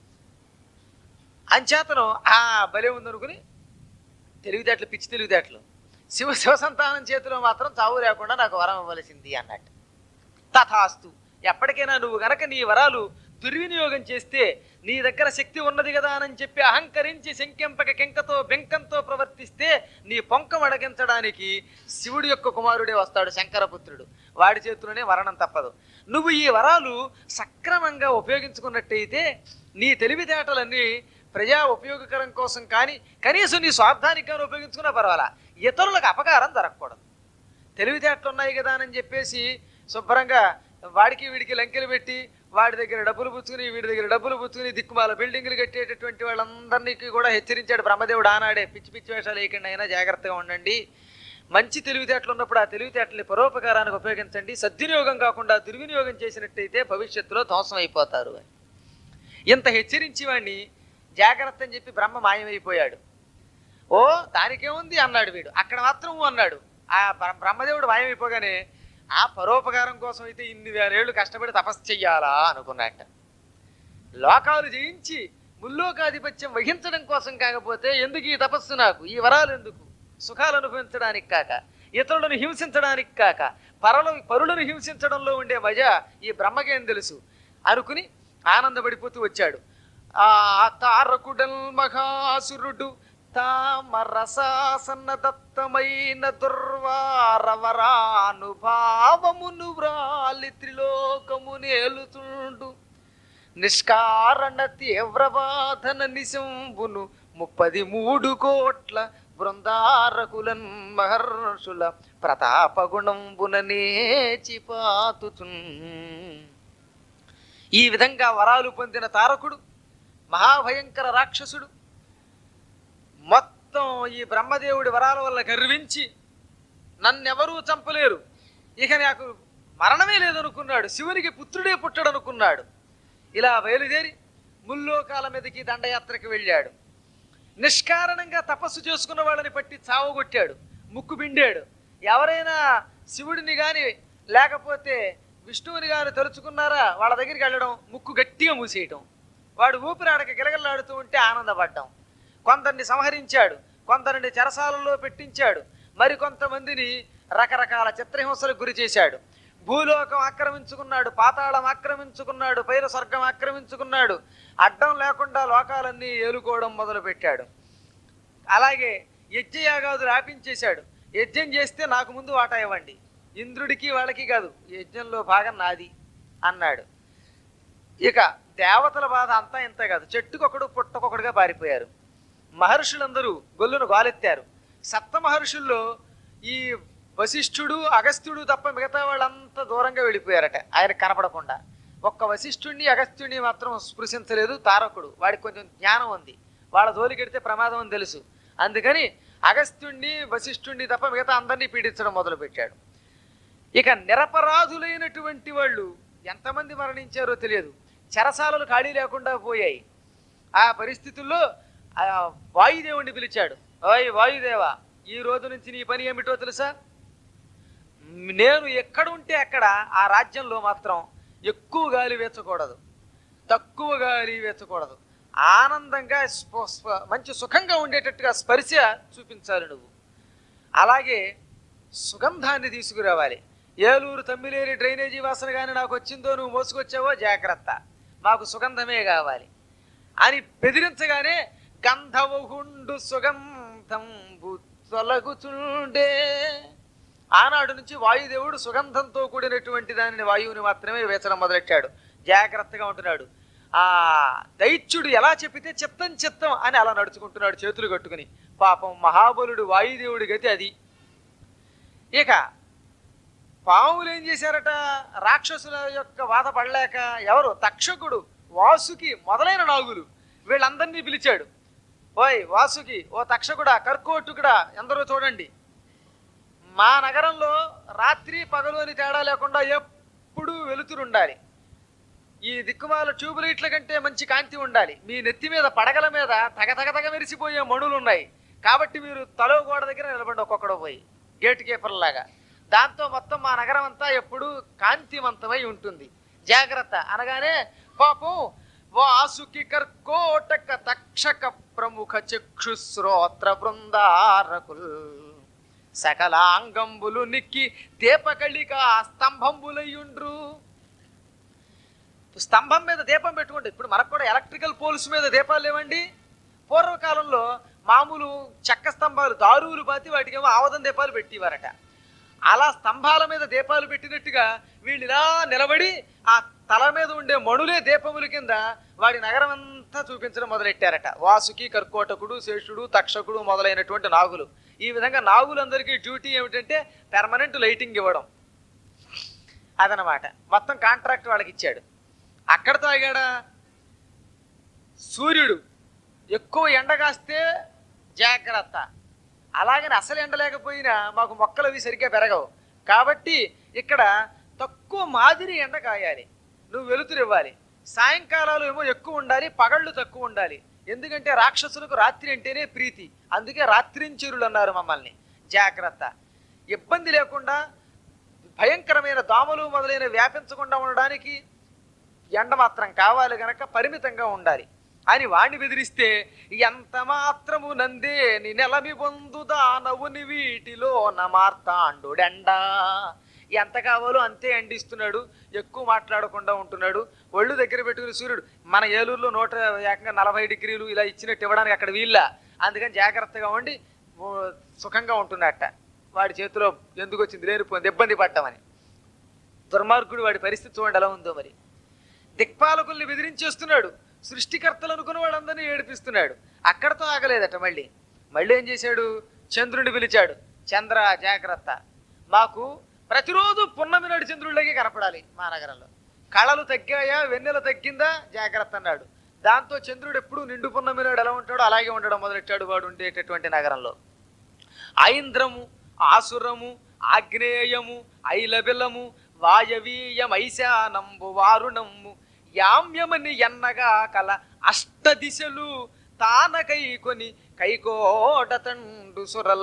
అంచేతను బలే ఉందనుకుని తెలివితేటలు, పిచ్చి తెలివితేటలు, శివ సంతానం చేతిలో మాత్రం చావు లేకుండా నాకు వరం ఇవ్వవలసింది అన్నట్టు. తథాస్తు, ఎప్పటికైనా నువ్వు గనక నీ వరాలు దుర్వినియోగం చేస్తే, నీ దగ్గర శక్తి ఉన్నది కదా అని చెప్పి అహంకరించి శంకెంపక కెంకతో బెంకంతో ప్రవర్తిస్తే నీ పొంకం అడగించడానికి శివుడి యొక్క కుమారుడే వస్తాడు, శంకరపుత్రుడు. వాడి చేతిలోనే వరణం తప్పదు. నువ్వు ఈ వరాలు సక్రమంగా ఉపయోగించుకున్నట్టయితే నీ తెలివితేటలన్నీ ప్రజా ఉపయోగకరం కోసం కానీ, కనీసం నీ స్వార్థానికి కానీ ఉపయోగించుకున్నా పర్వాలా, ఇతరులకు అపకారం జరగకూడదు. తెలివితేటలు ఉన్నాయి కదా అని చెప్పేసి శుభ్రంగా వాడికి వీడికి లంకెలు పెట్టి వాడి దగ్గర డబ్బులు పుచ్చుకుని వీడి దగ్గర డబ్బులు పుచ్చుకుని దిక్కుమాల బిల్డింగులు కట్టేటటువంటి వాళ్ళందరినీ కూడా హెచ్చరించాడు బ్రహ్మదేవుడు ఆనాడే. పిచ్చి పిచ్చి వేషాలు వేయకుండా అయినా జాగ్రత్తగా ఉండండి, మంచి తెలివితేటలు ఉన్నప్పుడు ఆ తెలివితేటల్ని పరోపకారానికి ఉపయోగించండి, సద్వినియోగం కాకుండా దుర్వినియోగం చేసినట్టయితే భవిష్యత్తులో ధ్వంసం అయిపోతారు అని ఇంత హెచ్చరించి వాడిని జాగ్రత్త అని చెప్పి బ్రహ్మ మాయమైపోయాడు. ఓ దానికేముంది అన్నాడు వీడు, అక్కడ మాత్రం అన్నాడు. ఆ బ్రహ్మదేవుడు మాయమైపోగానే ఆ పరోపకారం కోసం అయితే ఇన్ని వేరేళ్ళు కష్టపడి తపస్సు చెయ్యాలా అనుకున్నట్ట. లోకాలు జయించి ముల్లోకాధిపత్యం వహించడం కోసం కాకపోతే ఎందుకు ఈ తపస్సు, నాకు ఈ వరాలు ఎందుకు, సుఖాలు అనుభవించడానికి కాక, ఇతరులను హింసించడానికి కాక, పరులను హింసించడంలో ఉండే మజా ఈ బ్రహ్మకేం తెలుసు అనుకుని ఆనందపడిపోతూ వచ్చాడు. ఆ తారకుడల్ మహాసురుడు తామరసాసన్న దత్తమైన దుర్వారవరానుభావమును వ్రాలి త్రిలోకము నేలుతుండు నిష్కారణ తీవ్రవాదన నిశంబును 33 కోట్ల బృందారకులన్ మహర్షుల ప్రతాపగుణంబున నేచిపాతుచున్. ఈ విధంగా వరాలు పొందిన తారకుడు మహాభయంకర రాక్షసుడు మొత్తం ఈ బ్రహ్మదేవుడి వరాల వల్ల గర్వించి నన్నెవరూ చంపలేరు, ఇక నాకు మరణమే లేదనుకున్నాడు, శివునికి పుత్రుడే పుట్టడనుకున్నాడు. ఇలా బయలుదేరి ముల్లోకాల మీదకి దండయాత్రకు వెళ్ళాడు. నిష్కారణంగా తపస్సు చేసుకున్న వాళ్ళని పట్టి చావగొట్టాడు, ముక్కు బిండాడు. ఎవరైనా శివుడిని కానీ లేకపోతే విష్ణువుని కానీ తలుచుకున్నారా వాళ్ళ దగ్గరికి వెళ్ళడం, ముక్కు గట్టిగా మూసేయటం, వాడు ఊపిరాడక గిలగలాడుతూ ఉంటే ఆనందపడ్డాం. కొందరిని సంహరించాడు, కొందరిని చెరసాలలో పెట్టించాడు, మరికొంతమందిని రకరకాల చిత్రహింసలకు గురి చేశాడు. భూలోకం ఆక్రమించుకున్నాడు, పాతాళం ఆక్రమించుకున్నాడు, పైన స్వర్గం ఆక్రమించుకున్నాడు. అడ్డం లేకుండా లోకాలన్నీ ఏలుకోవడం మొదలుపెట్టాడు. అలాగే యజ్ఞయాగాదులు ఆపించేశాడు. యజ్ఞం చేస్తే నాకు ముందు వాటా ఇవ్వండి, ఇంద్రుడికి వాళ్ళకి కాదు, యజ్ఞంలో భాగం నాది అన్నాడు. ఇక దేవతల బాధ అంతా ఇంత కాదు, చెట్టుకొకడు పుట్టకొకడుగా పారిపోయారు. మహర్షులందరూ గొల్లును గోలెత్తారు. సప్త మహర్షుల్లో ఈ వశిష్ఠుడు అగస్త్యుడు తప్ప మిగతా వాళ్ళంతా దూరంగా వెళ్ళిపోయారట ఆయన కనపడకుండా. ఒక్క వశిష్ఠుడిని అగస్త్యుడిని మాత్రం స్పృశించలేదు తారకుడు. వాడికి కొంచెం జ్ఞానం ఉంది, వాళ్ళ జోలికెడితే ప్రమాదం అని తెలుసు. అందుకని అగస్త్యుడిని వశిష్ఠుడిని తప్ప మిగతా అందరినీ పీడించడం మొదలుపెట్టాడు. ఇక నిరపరాధులైనటువంటి వాళ్ళు ఎంతమంది మరణించారో తెలియదు. చెరసాలలు ఖాళీ లేకుండా పోయాయి. ఆ పరిస్థితుల్లో వాయుదేవుణ్ణి పిలిచాడు. ఓయ్ వాయుదేవా, ఈ రోజు నుంచి నీ పని ఏమిటో తెలుసా? నేను ఎక్కడ ఉంటే అక్కడ ఆ రాజ్యంలో మాత్రం ఎక్కువ గాలి వేచకూడదు, తక్కువ గాలి వేచకూడదు. ఆనందంగా మంచి సుఖంగా ఉండేటట్టుగా స్పర్శ చూపించాలి నువ్వు. అలాగే సుగంధాన్ని తీసుకురావాలి. ఏలూరు తమ్మిలేరి డ్రైనేజీ వాసన కానీ నాకు వచ్చిందో నువ్వు మోసుకొచ్చావో జాగ్రత్త, మాకు సుగంధమే కావాలి అని బెదిరించగానే గంధవుండు సుగంధం తొలగుచుండే. ఆనాడు నుంచి వాయుదేవుడు సుగంధంతో కూడినటువంటి దానిని వాయువుని మాత్రమే వేచడం మొదలెట్టాడు. జాగ్రత్తగా ఉంటున్నాడు. ఆ దైత్యుడు ఎలా చెప్పితే చిత్తం చిత్తం అని అలా నడుచుకుంటున్నాడు చేతులు కట్టుకుని. పాపం మహాబలుడు వాయుదేవుడి గతి అది. ఇక పాములు ఏం చేశారట, రాక్షసుల యొక్క బాధ పడలేక ఎవరు తక్షకుడు, వాసుకి మొదలైన నాగులు వీళ్ళందరినీ పిలిచాడు. ఓయ్ వాసుకి, ఓ తక్షకుడా, కర్కోటుకుడా, ఎందరో చూడండి, మా నగరంలో రాత్రి పగలు అని తేడా లేకుండా ఎప్పుడూ వెలుతురుండాలి. ఈ దిక్కుమాల ట్యూబ్ లైట్ల కంటే మంచి కాంతి ఉండాలి. మీ నెత్తి మీద పడగల మీద తగ మెరిసిపోయే మణులు ఉన్నాయి. కాబట్టి మీరు తలో గోడ దగ్గర నిలబడి ఒక్కొక్కడో పోయి గేట్ కీపర్ లాగా. దాంతో మొత్తం మా నగరం అంతా ఎప్పుడూ కాంతివంతమై ఉంటుంది, జాగ్రత్త అనగానే పాపం వాసుకి కర్కోటక తక్షక ప్రముఖ చక్షుశ్రోత్ర బృందారకుల్ సకలాంగంబులు నిక్కి దీపకళిక స్తంభంబులయ్యుండ్రు. స్తంభం మీద దీపం పెట్టుకోండి. ఇప్పుడు మనకు కూడా ఎలక్ట్రికల్ పోల్స్ మీద దీపాలు లేవండి. పూర్వకాలంలో మామూలు చెక్క స్తంభాలు దారువులు పాతి వాటికేమో ఆవదం దీపాలు పెట్టేవారట. అలా స్తంభాల మీద దీపాలు పెట్టినట్టుగా వీళ్ళు ఇలా నిలబడి ఆ తల మీద ఉండే మణులే దీపముల కింద వాడి నగరం అంతా చూపించడం మొదలెట్టారట. వాసుకి, కర్కోటకుడు, శేషుడు, తక్షకుడు మొదలైనటువంటి నాగులు. ఈ విధంగా నాగులందరికీ డ్యూటీ ఏమిటంటే పెర్మనెంట్ లైటింగ్ ఇవ్వడం. అదనమాట. మొత్తం కాంట్రాక్ట్ వాళ్ళకి ఇచ్చాడు. అక్కడతో ఆగాడా? సూర్యుడు ఎక్కువ ఎండ కాస్తే జాగ్రత్త, అలాగని అసలు ఎండ లేకపోయినా మాకు మొక్కలు అవి సరిగ్గా పెరగవు. కాబట్టి ఇక్కడ తక్కువ మాదిరి ఎండ కాయాలి, నువ్వు వెలుతురు ఇవ్వాలి. సాయంకాలాలు ఏమో ఎక్కువ ఉండాలి, పగళ్ళు తక్కువ ఉండాలి. ఎందుకంటే రాక్షసులకు రాత్రి అంటేనే ప్రీతి, అందుకే రాత్రించురులు అన్నారు మమ్మల్ని. జాగ్రత్త, ఇబ్బంది లేకుండా భయంకరమైన దోమలు మొదలైన వ్యాపించకుండా ఉండడానికి ఎండ మాత్రం కావాలి గనక పరిమితంగా ఉండాలి అని వాణ్ణి బెదిరిస్తే, ఎంత మాత్రము నందేని నెలమి పొందుదా నవ్వుని వీటిలో నమార్తాండుడెండా, ఎంత కావాలో అంతే ఎండిస్తున్నాడు, ఎక్కువ మాట్లాడకుండా ఉంటున్నాడు. ఒళ్ళు దగ్గర పెట్టుకుని సూర్యుడు మన ఏలూరులో ఏకంగా 40 డిగ్రీలు ఇలా ఇచ్చినట్టు ఇవ్వడానికి అక్కడ వీళ్ళ, అందుకని జాగ్రత్తగా ఉండి సుఖంగా ఉంటున్నట్ట. వాడి చేతిలో ఎందుకు వచ్చింది లేనిపోయింది ఇబ్బంది పడ్డామని. దుర్మార్గుడు వాడి పరిస్థితి చూడండి ఎలా ఉందో. మరి దిక్పాలకుల్ని బెదిరించేస్తున్నాడు, సృష్టికర్తలు అనుకున్న వాళ్ళందరినీ ఏడిపిస్తున్నాడు. అక్కడతో ఆగలేదట. మళ్ళీ ఏం చేశాడు? చంద్రుడిని పిలిచాడు. చంద్ర జాగ్రత్త, మాకు ప్రతిరోజు పున్నమి నాడు చంద్రుడిలాగే కనపడాలి మా నగరంలో. కళలు తగ్గాయా, వెన్నెల తగ్గిందా, జాగ్రత్త అన్నాడు. దాంతో చంద్రుడు ఎప్పుడు నిండు పున్నమి నాడు ఎలా ఉంటాడో అలాగే ఉండడం మొదలెట్టాడు వాడు ఉండేటటువంటి నగరంలో. ఐంద్రము, ఆసురము, ఆగ్నేయము, ఐలబిలము, వాయవీయమైశానంబు వారుణము, యామ్యమని ఎన్నగా కల అష్టదిశలు తానకై కొని కైకోడతండు సురల.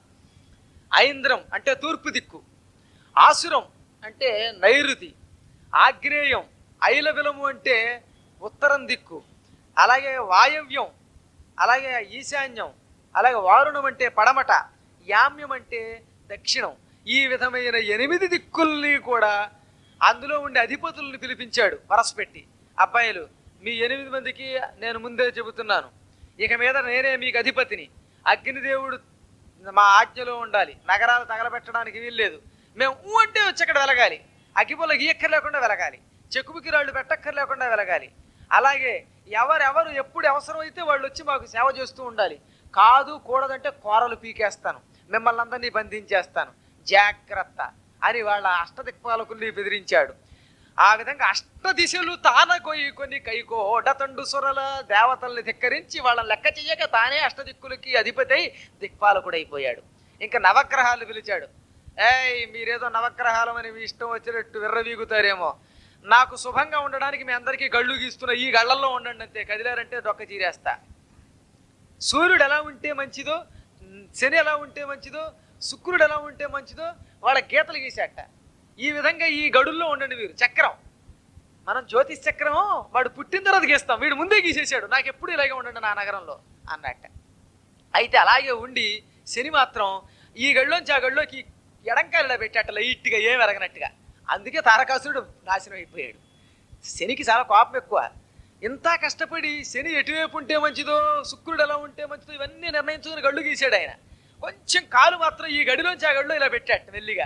ఐంద్రం అంటే తూర్పు దిక్కు, ఆసురం అంటే నైరుతి, ఆగ్నేయం ఐలబిలము అంటే ఉత్తరం దిక్కు, అలాగే వాయవ్యం, అలాగే ఈశాన్యం, అలాగే వారుణం అంటే పడమట, యామ్యం అంటే దక్షిణం. ఈ విధమైన 8 దిక్కుల్ని కూడా అందులో ఉండే అధిపతుల్ని పిలిపించాడు వరసపెట్టి. అబ్బాయిలు, మీ 8 మందికి నేను ముందే చెబుతున్నాను, ఇక మీద నేనే మీకు అధిపతిని. అగ్నిదేవుడు మా ఆజ్ఞలో ఉండాలి, నగరాలు తగలబెట్టడానికి వీల్లేదు. మేము అంటే వచ్చి అక్కడ వెలగాలి, అగ్గిపుల్ల గీయక్కర్ లేకుండా వెలగాలి, చెక్కుబుకి రాళ్ళు పెట్టక్కర్ లేకుండా వెలగాలి. అలాగే ఎవరెవరు ఎప్పుడు అవసరమైతే వాళ్ళు వచ్చి మాకు సేవ చేస్తూ ఉండాలి. కాదు కూడదంటే కూరలు పీకేస్తాను, మిమ్మల్ని అందరినీ బంధించేస్తాను, జాగ్రత్త అని వాళ్ళ అష్టదిక్పాలకుల్ని బెదిరించాడు. ఆ విధంగా అష్టదిశలు తాన కొన్ని కైకోడతండు సురల, దేవతల్ని ధిక్కరించి వాళ్ళని లెక్క చెయ్యక తానే అష్టదిక్కులకి అధిపతి దిక్పాలకుడైపోయాడు. ఇంకా నవగ్రహాలు పిలిచాడు. మీరేదో నవగ్రహాలమని మీ ఇష్టం వచ్చినట్టు విర్రవీగుతారేమో, నాకు శుభంగా ఉండడానికి మీ అందరికీ గళ్ళు గీస్తున్నా, ఈ గళ్ళల్లో ఉండండి అంతే, కదిలారంటే దొక్క చీరేస్తా. సూర్యుడు ఎలా ఉంటే మంచిదో, శని ఎలా ఉంటే మంచిదో, శుక్రుడు ఎలా ఉంటే మంచిదో వాళ్ళ గీతలు గీసేట. ఈ విధంగా ఈ గడుల్లో ఉండండి మీరు. చక్రం, మనం జ్యోతిష్ చక్రం వాడు పుట్టిన తర్వాత గీస్తాం, వీడు ముందే గీసేసాడు, నాకు ఎప్పుడు ఇలాగే ఉండండి నా నగరంలో అన్నట్ట. అయితే అలాగే ఉండి శని మాత్రం ఈ గడిలోంచి ఆ గడిలోకి ఎడంకాయలు పెట్టేట లైట్గా, ఏం ఎరగనట్టుగా. అందుకే తారకాసురుడు నాశనం అయిపోయాడు. శనికి చాలా కోపం ఎక్కువ. ఇంత కష్టపడి శని ఎటువైపు ఉంటే మంచిదో, శుక్రుడు ఎలా ఉంటే మంచిదో ఇవన్నీ నిర్ణయించుకుని గళ్ళు గీసాడు ఆయన. కొంచెం కాలు మాత్రం ఈ గడిలోంచి ఆ గడిలో ఇలా పెట్టాట మెల్లిగా.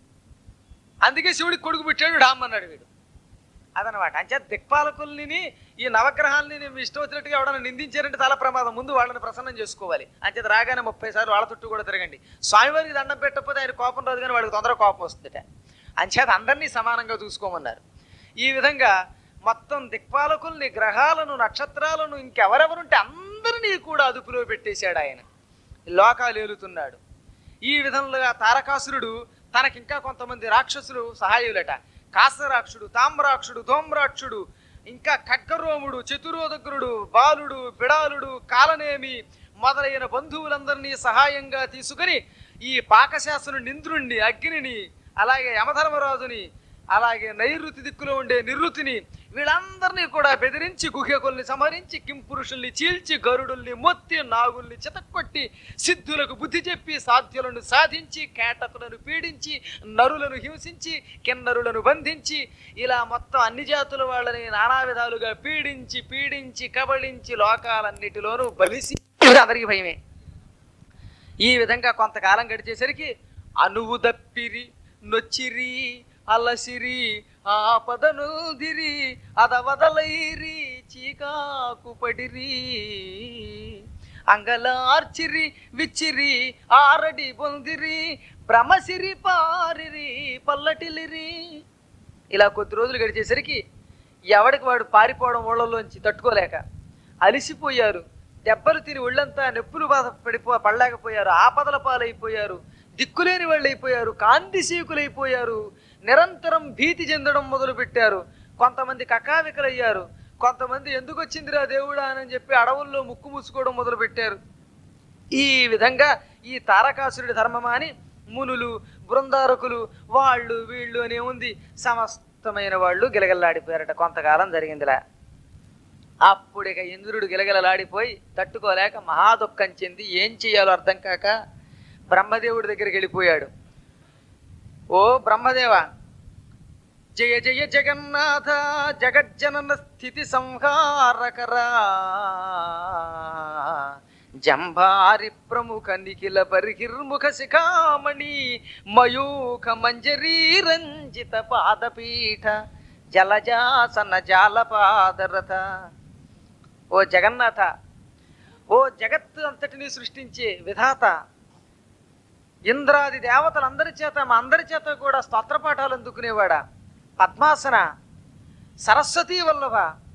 అందుకే శివుడికి కొడుకు పెట్టాడు, డామ్ అన్నాడు వీడు. అదనమాట. అంచేత దిక్పాలకుల్ని ఈ నవగ్రహాలని మీ ఇష్టం వచ్చినట్టుగా ఎవడన్నా నిందించారంటే చాలా ప్రమాదం. ముందు వాళ్ళని ప్రసన్నం చేసుకోవాలి. అంచేత రాగానే 30 సార్లు వాళ్ళ చుట్టూ కూడా తిరగండి. స్వామివారికి దండం పెట్టకపోతే ఆయన కోపం రాదు, కానీ వాడికి తొందరగా కోపం వస్తుందట. అంచేత అందరినీ సమానంగా చూసుకోమన్నారు. ఈ విధంగా మొత్తం దిక్పాలకుల్ని, గ్రహాలను, నక్షత్రాలను, ఇంకెవరెవరుంటే అందరినీ కూడా అదుపులో పెట్టేశాడు ఆయన. లోకాలు ఏలుతున్నాడు. ఈ విధంగా తారకాసురుడు తనకింకా కొంతమంది రాక్షసులు సహాయులట. కాసరాక్షుడు, తామ్రాక్షుడు, ధూమ్రాక్షుడు, ఇంకా ఖడ్గరోముడు, చతురోదగ్రుడు, బాలుడు, బిడాలుడు, కాలనేమి మొదలైన బంధువులందరినీ సహాయంగా తీసుకుని ఈ పాకశాసను ఇంద్రుణ్ణి, అగ్నిని, అలాగే యమధర్మరాజుని, అలాగే నైరుతి దిక్కులో ఉండే నిరుతిని, వీళ్ళందరినీ కూడా బెదిరించి గుహ్యకుల్ని సంహరించి, కింపురుషుల్ని చీల్చి, గరుడుల్ని మొత్తి, నాగుల్ని చితక్కొట్టి, సిద్ధులకు బుద్ధి చెప్పి, సాధ్యులను సాధించి, కేటకులను పీడించి, నరులను హింసించి, కిన్నరులను బంధించి, ఇలా మొత్తం అన్ని జాతుల వాళ్ళని నానా విధాలుగా పీడించి పీడించి కబళించి లోకాలన్నిటిలోనూ బలిసి అందరికీ భయమే. ఈ విధంగా కొంతకాలం గడిచేసరికి అనువు దప్పిరి, నొచ్చిరి, అలసిరి, ఆపదనుదిరి, అదవదలైరి, చీకాకు పడిరి, అంగలార్చిరి, విచ్చిరి, ఆరడి పొందిరి, భ్రమసిరి, పారిరి, పల్లటిలిరి. ఇలా కొద్ది రోజులు గడిచేసరికి ఎవడికి వాడు పారిపోవడం ఊళ్ళలోంచి తట్టుకోలేక అలిసిపోయారు. దెబ్బలు తిని ఒళ్ళంతా నొప్పులు బాధ పడలేకపోయారు. ఆపదల పాలైపోయారు. దిక్కులేని వాళ్ళు అయిపోయారు. కాంతిశీకులైపోయారు. నిరంతరం భీతి చెందడం మొదలుపెట్టారు. కొంతమంది కకావికలయ్యారు. కొంతమంది ఎందుకు వచ్చిందిరా దేవుడా అని చెప్పి అడవుల్లో ముక్కు మూసుకోవడం మొదలుపెట్టారు. ఈ విధంగా ఈ తారకాసురుడి ధర్మమాని మునులు, బృందారకులు, వాళ్ళు వీళ్ళు అనే ఉంది సమస్తమైన వాళ్ళు గిలగల్లాడిపోయారట. కొంతకాలం జరిగిందిలా. అప్పుడిక ఇంద్రుడు గిలగిలలాడిపోయి తట్టుకోలేక మహాదుఃఖం చెంది ఏం చెయ్యాలో అర్థం కాక బ్రహ్మదేవుడి దగ్గరికి వెళ్ళిపోయాడు. ఓ బ్రహ్మదేవ, జయ జయ జగన్నాథ జగజ్జనన స్థితి సంహారకరా, జంభారి ప్రముఖ నిఖిల బర్హిర్ముఖ శిఖామణి మయూఖ మంజరీ రంజిత పాదపీఠ జలజాసన జాలపాదరథ. ఓ జగన్నాథ, ఓ జగత్తు అంతటిని సృష్టించే విధాత, ఇంద్రాది దేవతలందరి చేత మా అందరి చేత కూడా స్తోత్రపాఠాలు అందుకునేవాడా, పద్మాసన, సరస్వతీ వల్లభ,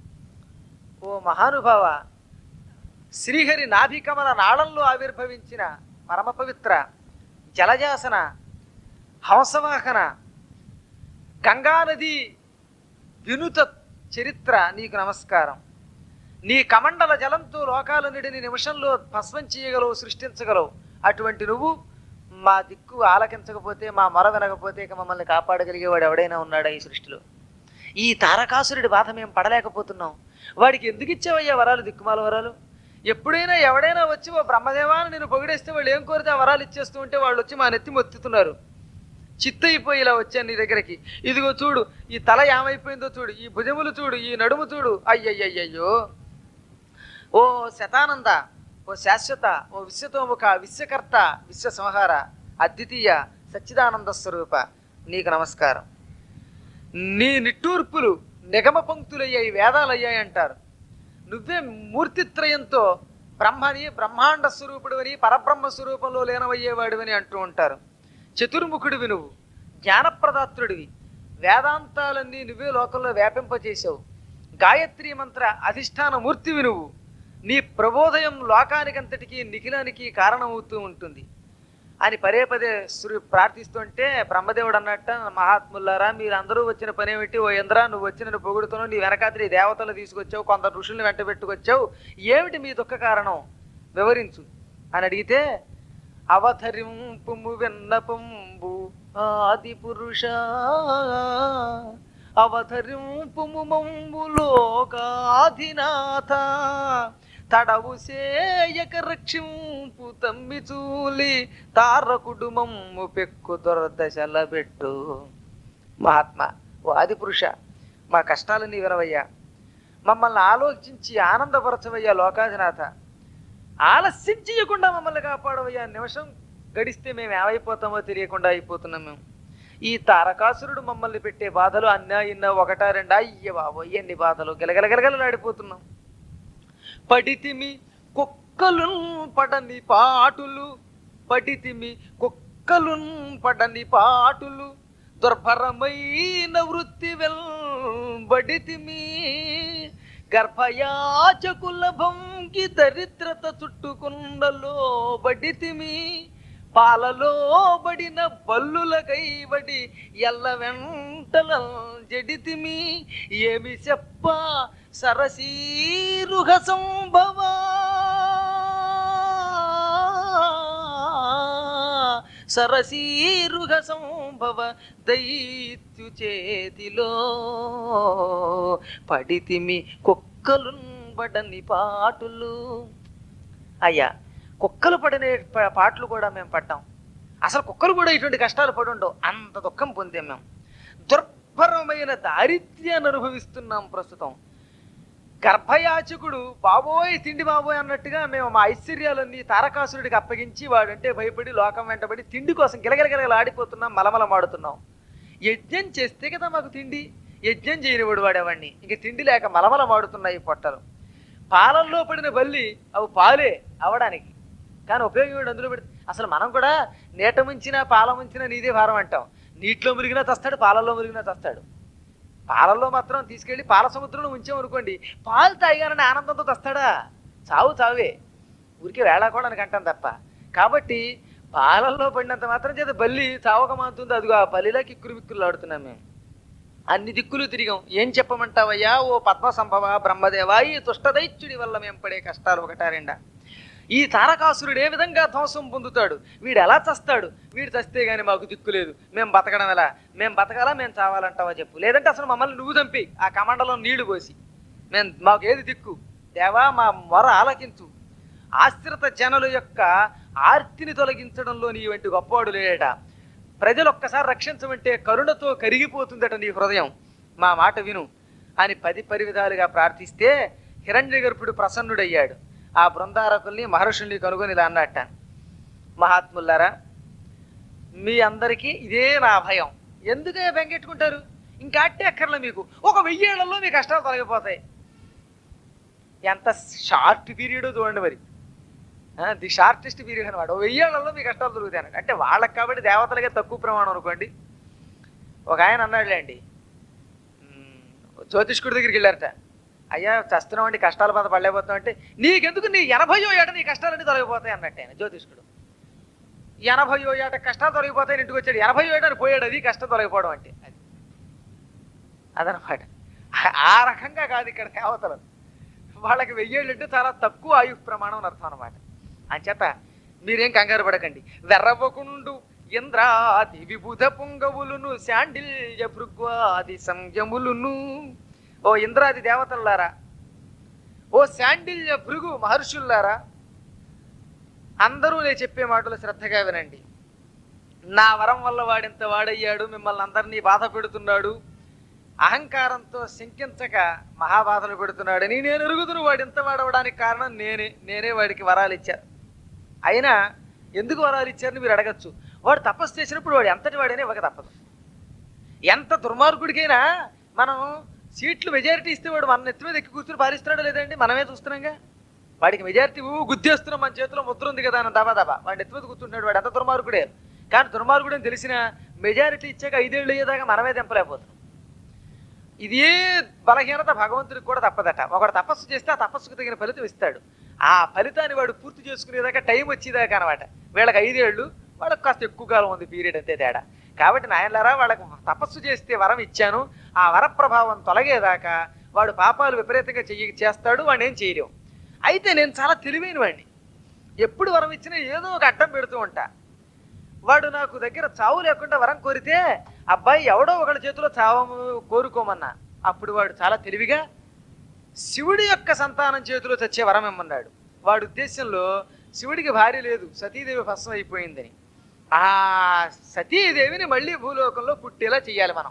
ఓ మహానుభావ, శ్రీహరి నాభికమల నాళంలో ఆవిర్భవించిన పరమ పవిత్ర, జలజాసన, హంసవాహన, గంగానది వినుత చరిత్ర, నీకు నమస్కారం. నీ కమండల జలంతో లోకాలన్నిటిని నిమిషంలో భస్మం చేయగలవు, సృష్టించగలవు. అటువంటి నువ్వు మా దిక్కు ఆలకించకపోతే, మా మొర వినకపోతే ఇక మమ్మల్ని కాపాడగలిగేవాడు ఎవడైనా ఉన్నాడా ఈ సృష్టిలో? ఈ తారకాసురుడి బాధ మేము పడలేకపోతున్నాం. వాడికి ఎందుకు ఇచ్చావయ్యా వరాలు, దిక్కుమాల వరాలు? ఎప్పుడైనా ఎవడైనా వచ్చి ఓ బ్రహ్మదేవాన్ని నేను పొగిడేస్తే వాళ్ళు ఏం కోరితే ఆ వరాలు ఇచ్చేస్తూ ఉంటే వాళ్ళు వచ్చి మా నెత్తి మొత్తుతున్నారు. చిత్తయిపోయి ఇలా వచ్చాను నీ దగ్గరికి. ఇదిగో చూడు, ఈ తల ఏమైపోయిందో చూడు, ఈ భుజములు చూడు, ఈ నడుము చూడు. అయ్యయ్యయ్యో, ఓ శతానంద, ఓ శాశ్వత, ఓ విశ్వతోముఖ, విశ్వకర్త, విశ్వ సంహార, అద్వితీయ సచ్చిదానంద స్వరూప, నీకు నమస్కారం. నీ నిట్టూర్పులు నిగమ పంక్తులయ్యాయి, వేదాలయ్యాయి అంటారు. నువ్వే మూర్తిత్రయంతో బ్రహ్మని, బ్రహ్మాండ స్వరూపుడు అని, పరబ్రహ్మ స్వరూపంలో లీనమయ్యేవాడివని అంటూ ఉంటారు. చతుర్ముఖుడివి నువ్వు, జ్ఞానప్రదాత్రుడివి, వేదాంతాలన్నీ నువ్వే లోకంలో వ్యాపింపచేసావు. గాయత్రీ మంత్ర అధిష్టాన మూర్తివి నువ్వు. నీ ప్రబోధయం లోకానికంతటికీ నిఖిలానికి కారణమవుతూ ఉంటుంది అని పదే పదే ప్రార్థిస్తుంటే బ్రహ్మదేవుడు అన్నట్ట, మహాత్ములారా మీరందరూ వచ్చిన పని ఏమిటి? ఓ ఇంద్ర, నువ్వు వచ్చిన పొగుడుతున్నావు, నీ వెనకాత్రి దేవతలు తీసుకొచ్చావు, కొందరు ఋషుల్ని వెంట పెట్టుకొచ్చావు, ఏమిటి మీ దుఃఖ కారణం వివరించు అని అడిగితే, అవధరింపుము విన్నపంబు ఆది పురుష, అవధరింపుము మంబు లోకాధినాథ, తడవు సేయక రక్షింపు తమ్మి చూలి, తారకుడు మమ్ము పెక్కు దొరదశల పెట్టు. మహాత్మా, ఓ ఆది పురుష, మా కష్టాలన్నీ వినవయ్యా, మమ్మల్ని ఆలోచించి ఆనందపరచవయ్యా లోకాధినాథ, ఆలస్యం చేయకుండా మమ్మల్ని కాపాడవయ్యా. నిమిషం గడిస్తే మేము ఏమైపోతామో తెలియకుండా అయిపోతున్నాం మేము. ఈ తారకాసురుడు మమ్మల్ని పెట్టే బాధలు అన్నా ఇన్నా ఒకటా రెండా? అయ్య బాబోయ్, ఎన్ని బాధలు! గలగలగలగలాడిపోతున్నాం. పడితిమి కుక్కలు పడని పాటులు, పడితిమి కుక్కలు పడని పాటులు, దుర్భరమైన వృత్తి వెల్బడితిమి, గర్భయాచకుల భంగి దరిద్రత చుట్టుకుండలో బడితిమి, పాలలో బడిన బల్లుల కైబడి ఎల్ల వెంటల జడితిమి, ఏమి చెప్ప సరసీరుహ సంభవ, సరసీరుహ సంభవ దైత్యు చేతిలో, పడితిమి కుక్కలు పడని పాటులు. అయ్యా, కుక్కలు పడిన పాటలు కూడా మేము పడ్డాం. అసలు కుక్కలు కూడా ఇటువంటి కష్టాలు పడి ఉండవు, అంత దుఃఖం పొందాం మేము. దుర్భరమైన దారిద్ర్యాన్ని అనుభవిస్తున్నాం ప్రస్తుతం. గర్భయాచకుడు బాబోయ్ తిండి బాబోయ్ అన్నట్టుగా మేము మా ఐశ్వర్యాలన్నీ తారకాసురుడికి అప్పగించి వాడంటే భయపడి లోకం వెంటబడి తిండి కోసం గిలగిలగిలగలు ఆడిపోతున్నాం, మలమలమాడుతున్నాం. యజ్ఞం చేస్తే కదా మాకు తిండి, యజ్ఞం చేయనివాడు వాడేవాడిని. ఇంక తిండి లేక మలమలమాడుతున్నాయి పొట్టలు. పాలల్లో పడిన బల్లి అవి పాలే అవడానికి, కానీ ఉపయోగం అందులో పెడితే. అసలు మనం కూడా నీట ముంచినా పాల ముంచినా నీదే భారం అంటాం. నీటిలో మురిగినా తస్తాడు, పాలల్లో మురిగినా తస్తాడు. పాలల్లో మాత్రం తీసుకెళ్ళి పాల సముద్రంలో ఉంచామనుకోండి, పాలు తాగానని ఆనందంతో తెస్తాడా? చావు చావే, ఊరికే వేళాకోవడానికి అంటాం తప్ప. కాబట్టి పాలల్లో పడినంత మాత్రం చేత బల్లి చావక మారుతుంది. అదిగో ఆ బలిలా కిక్కురు బిక్కులు ఆడుతున్నాం మేము. అన్ని దిక్కులు తిరిగాం. ఏం చెప్పమంటావయ్యా ఓ పద్మ సంభవ బ్రహ్మదేవా, ఈ దుష్టదైత్యుడి వల్ల మేము పడే కష్టాలు ఒకటా రెండా? ఈ తారకాసురుడు ఏ విధంగా ధ్వంసం పొందుతాడు, వీడు ఎలా చస్తాడు, వీడు చస్తే గానీ మాకు దిక్కు లేదు, మేము బతకడం ఎలా, మేము బతకాలా మేము చావాలంటావా చెప్పు, లేదంటే అసలు మమ్మల్ని నువ్వు చంపి ఆ కమండలో నీళ్లు పోసి మాకు ఏది దిక్కు, దేవా మా మొర ఆలకించు. ఆశ్రిత జనుల యొక్క ఆర్తిని తొలగించడంలో నీ వంటి గొప్పవాడు లేడట. ప్రజలు ఒక్కసారి రక్షించమంటే కరుణతో కరిగిపోతుందట నీ హృదయం, మా మాట విను అని 10 విధాలుగా ప్రార్థిస్తే హిరణ్యగర్భుడు ప్రసన్నుడయ్యాడు. ఆ బృందారకుల్ని మహర్షుల్ని కనుగొని ఇలా అన్నట్ట, మహాత్ములారా మీ అందరికీ ఇదే నా భయం. ఎందుకే బెంగెట్టుకుంటారు, ఇంకా అట్టే అక్కర్లే, మీకు ఒక 1000 ఏళ్లలో మీ కష్టాలు తొలగిపోతాయి. ఎంత షార్ట్ పీరియడ్ చూడండి మరి, ది షార్టెస్ట్ పీరియడ్ అనమాట. 1000 ఏళ్లలో మీ కష్టాలు దొరుకుతాయి అంటే వాళ్ళకి కాబట్టి దేవతలకే తక్కువ ప్రమాణం అనుకోండి. ఒక ఆయన అన్నాడులేండి, జ్యోతిష్కుడి దగ్గరికి వెళ్ళారట, అయ్యా చస్తున్నాం అండి, కష్టాల బాధ పడలేకపోతున్నాం అంటే, నీకెందుకు నీ 80వ ఏట నీ కష్టాలన్నీ తొలగిపోతాయి అన్నట్టు ఆయన జ్యోతిష్కుడు. 80వ ఏట కష్టాలు తొలగిపోతాయని ఇంటికి వచ్చాడు, 80వ ఏటని పోయాడు. అది కష్టం తొలగిపోవడం అంటే అది అదనమాట. ఆ రకంగా కాదు ఇక్కడ దేవతలు, వాళ్ళకి 1000 ఏళ్ళు అంటే చాలా తక్కువ ఆయు ప్రమాణం అని అర్థం అనమాట. అంచేత మీరేం కంగారు పడకండి. వెర్రవకుండు ఇంద్రాది విబుధ పుంగవులును శాండిల్య భృగ్వాది సంయములును. ఓ ఇంద్రాది దేవతల్లారా, ఓ శాండిల్య భృగు మహర్షుల్లారా, అందరూ నేను చెప్పే మాటలు శ్రద్ధగా వినండి. నా వరం వల్ల వాడింత వాడయ్యాడు, మిమ్మల్ని అందరినీ బాధ పెడుతున్నాడు, అహంకారంతో శంకించక మహాబాధలు పెడుతున్నాడని నేను ఎరుగుదును. వాడు ఇంత వాడవడానికి కారణం నేనే వాడికి వరాలు ఇచ్చాను. అయినా ఎందుకు వరాలు ఇచ్చారని మీరు అడగచ్చు. వాడు తపస్సు చేసినప్పుడు వాడు ఎంతటి వాడైనా ఇవ్వక తప్పదు. ఎంత దుర్మార్గుడికైనా మనం సీట్లు మెజారిటీ ఇస్తే వాడు మన నెత్తి మీద ఎక్కి కూర్చుని పారిస్తున్నాడో లేదండి, మనమే చూస్తున్నాంగా. వాడికి మెజారిటీ గుద్దేస్తున్నాం, మన చేతిలో ముద్ర ఉంది కదా అని దబా వాడి నెత్తి మీద కూర్చుంటున్నాడు, వాడు ఎంత దుర్మార్గుడే. కానీ దుర్మార్గుడు అని తెలిసిన మెజారిటీ ఇచ్చాక 5 ఏళ్ళు అయ్యేదాకా మనమే తెంపలేకపోతున్నాం. ఇదే బలహీనత భగవంతుడికి కూడా తప్పదట. ఒకడు తపస్సు చేస్తే ఆ తపస్సుకు తగిన ఫలితం ఇస్తాడు. ఆ ఫలితాన్ని వాడు పూర్తి చేసుకునేదాకా టైం వచ్చేదాకా అనమాట. వీళ్ళకి 5 ఏళ్ళు, వాళ్ళకి కాస్త ఎక్కువ కాలం ఉంది పీరియడ్, అంతే తేడా. కాబట్టి నాయనలారా, వాళ్ళకి తపస్సు చేస్తే వరం ఇచ్చాను, ఆ వర ప్రభావం తొలగేదాకా వాడు పాపాలు విపరీతంగా చేస్తాడు, వాడిని ఏం చేయలేవు. అయితే నేను చాలా తెలివైన వాడిని, ఎప్పుడు వరం ఇచ్చినా ఏదో ఒక అడ్డం పెడుతూ ఉంటా. వాడు నాకు దగ్గర చావు లేకుండా వరం కోరితే, అబ్బాయి ఎవడో ఒకళ్ళ చేతిలో చావు కోరుకోమన్నా, అప్పుడు వాడు చాలా తెలివిగా శివుడి యొక్క సంతానం చేతిలో చచ్చే వరం ఇమ్మన్నాడు. వాడి ఉద్దేశంలో శివుడికి భార్య లేదు, సతీదేవి భస్మం అయిపోయిందని. ఆ సతీదేవిని మళ్ళీ భూలోకంలో పుట్టేలా చెయ్యాలి మనం.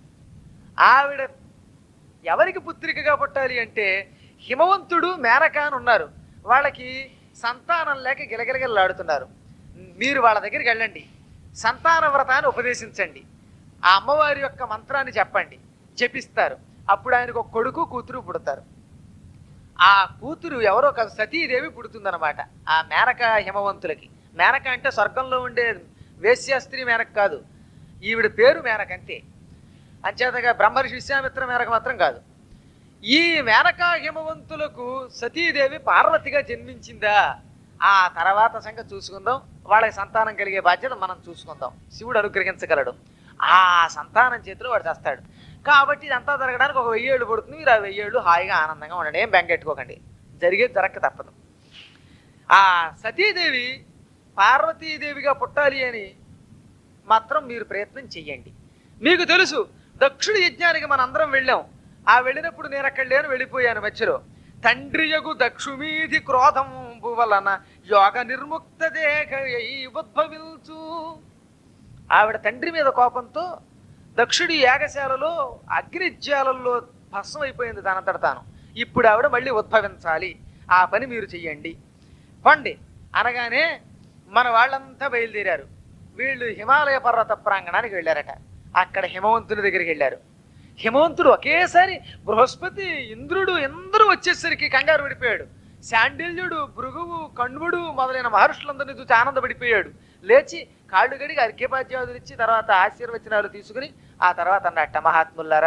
ఆవిడ ఎవరికి పుత్రికగా పుట్టాలి అంటే, హిమవంతుడు మేనక అని ఉన్నారు, వాళ్ళకి సంతానం లేక గిలగిలగిలాడుతున్నారు. మీరు వాళ్ళ దగ్గరికి వెళ్ళండి, సంతాన వ్రతాన్ని ఉపదేశించండి, ఆ అమ్మవారి యొక్క మంత్రాన్ని చెప్పండి, జపిస్తారు. అప్పుడు ఆయనకు ఒక కొడుకు కూతురు పుడతారు. ఆ కూతురు ఎవరో కాదు, సతీదేవి పుడుతుందన్నమాట ఆ మేనక హిమవంతులకి. మేనక అంటే స్వర్గంలో ఉండే వేశ్యాస్త్రీ మేనక కాదు, ఈవిడ పేరు మేనక అంతే. అంచేతగా బ్రహ్మర్షి విశ్వామిత్ర మేనక మాత్రం కాదు. ఈ మేనక హిమవంతులకు సతీదేవి పార్వతిగా జన్మించిందా, ఆ తర్వాత సంగతి చూసుకుందాం. వాళ్ళకి సంతానం కలిగే బాధ్యత మనం చూసుకుందాం, శివుడు అనుగ్రహించగలడు. ఆ సంతానం చేతిలో వాడు చేస్తాడు. కాబట్టి ఇదంతా జరగడానికి ఒక 1000 ఏళ్ళు పడుతుంది. మీరు ఆ 1000 ఏళ్ళు హాయిగా ఆనందంగా ఉండండి, ఏం బెంగెట్టుకోకండి, జరిగేది జరగక తప్పదు. ఆ సతీదేవి పార్వతీదేవిగా పుట్టాలి అని మాత్రం మీరు ప్రయత్నం చెయ్యండి. మీకు తెలుసు, దక్షుడి యజ్ఞానికి మనందరం వెళ్ళాం. ఆ వెళ్ళినప్పుడు నేను అక్కడ లేను, వెళ్ళిపోయాను మధ్యలో. తండ్రియగు దక్షుమీది క్రోధంబు వలన యోగ నిర్ముక్త దేహ ఉద్భవించు. ఆవిడ తండ్రి మీద కోపంతో దక్షుడి యాగశాలలో అగ్నిజ్వాలల్లో భస్మం అయిపోయింది దానంతట తాను. ఇప్పుడు ఆవిడ మళ్ళీ ఉద్భవించాలి, ఆ పని మీరు చెయ్యండి పండి అనగానే మన వాళ్ళంతా బయలుదేరారు. వీళ్ళు హిమాలయ పర్వత ప్రాంగణానికి వెళ్ళారట. అక్కడ హిమవంతుని దగ్గరికి వెళ్ళారు. హిమవంతుడు ఒకేసారి బృహస్పతి, ఇంద్రుడు అందరూ వచ్చేసరికి కంగారు పడిపోయాడు. శాండిల్యుడు, భృగువు, కణ్వుడు మొదలైన మహర్షులందరినీ చూసి ఆనందపడిపోయాడు. లేచి కాళ్ళు గడిగి అర్ఘ్యపాద్యాదులు ఇచ్చి తర్వాత ఆశీర్వచనాలు తీసుకుని ఆ తర్వాత అన్నట్ట, మహాత్ములారా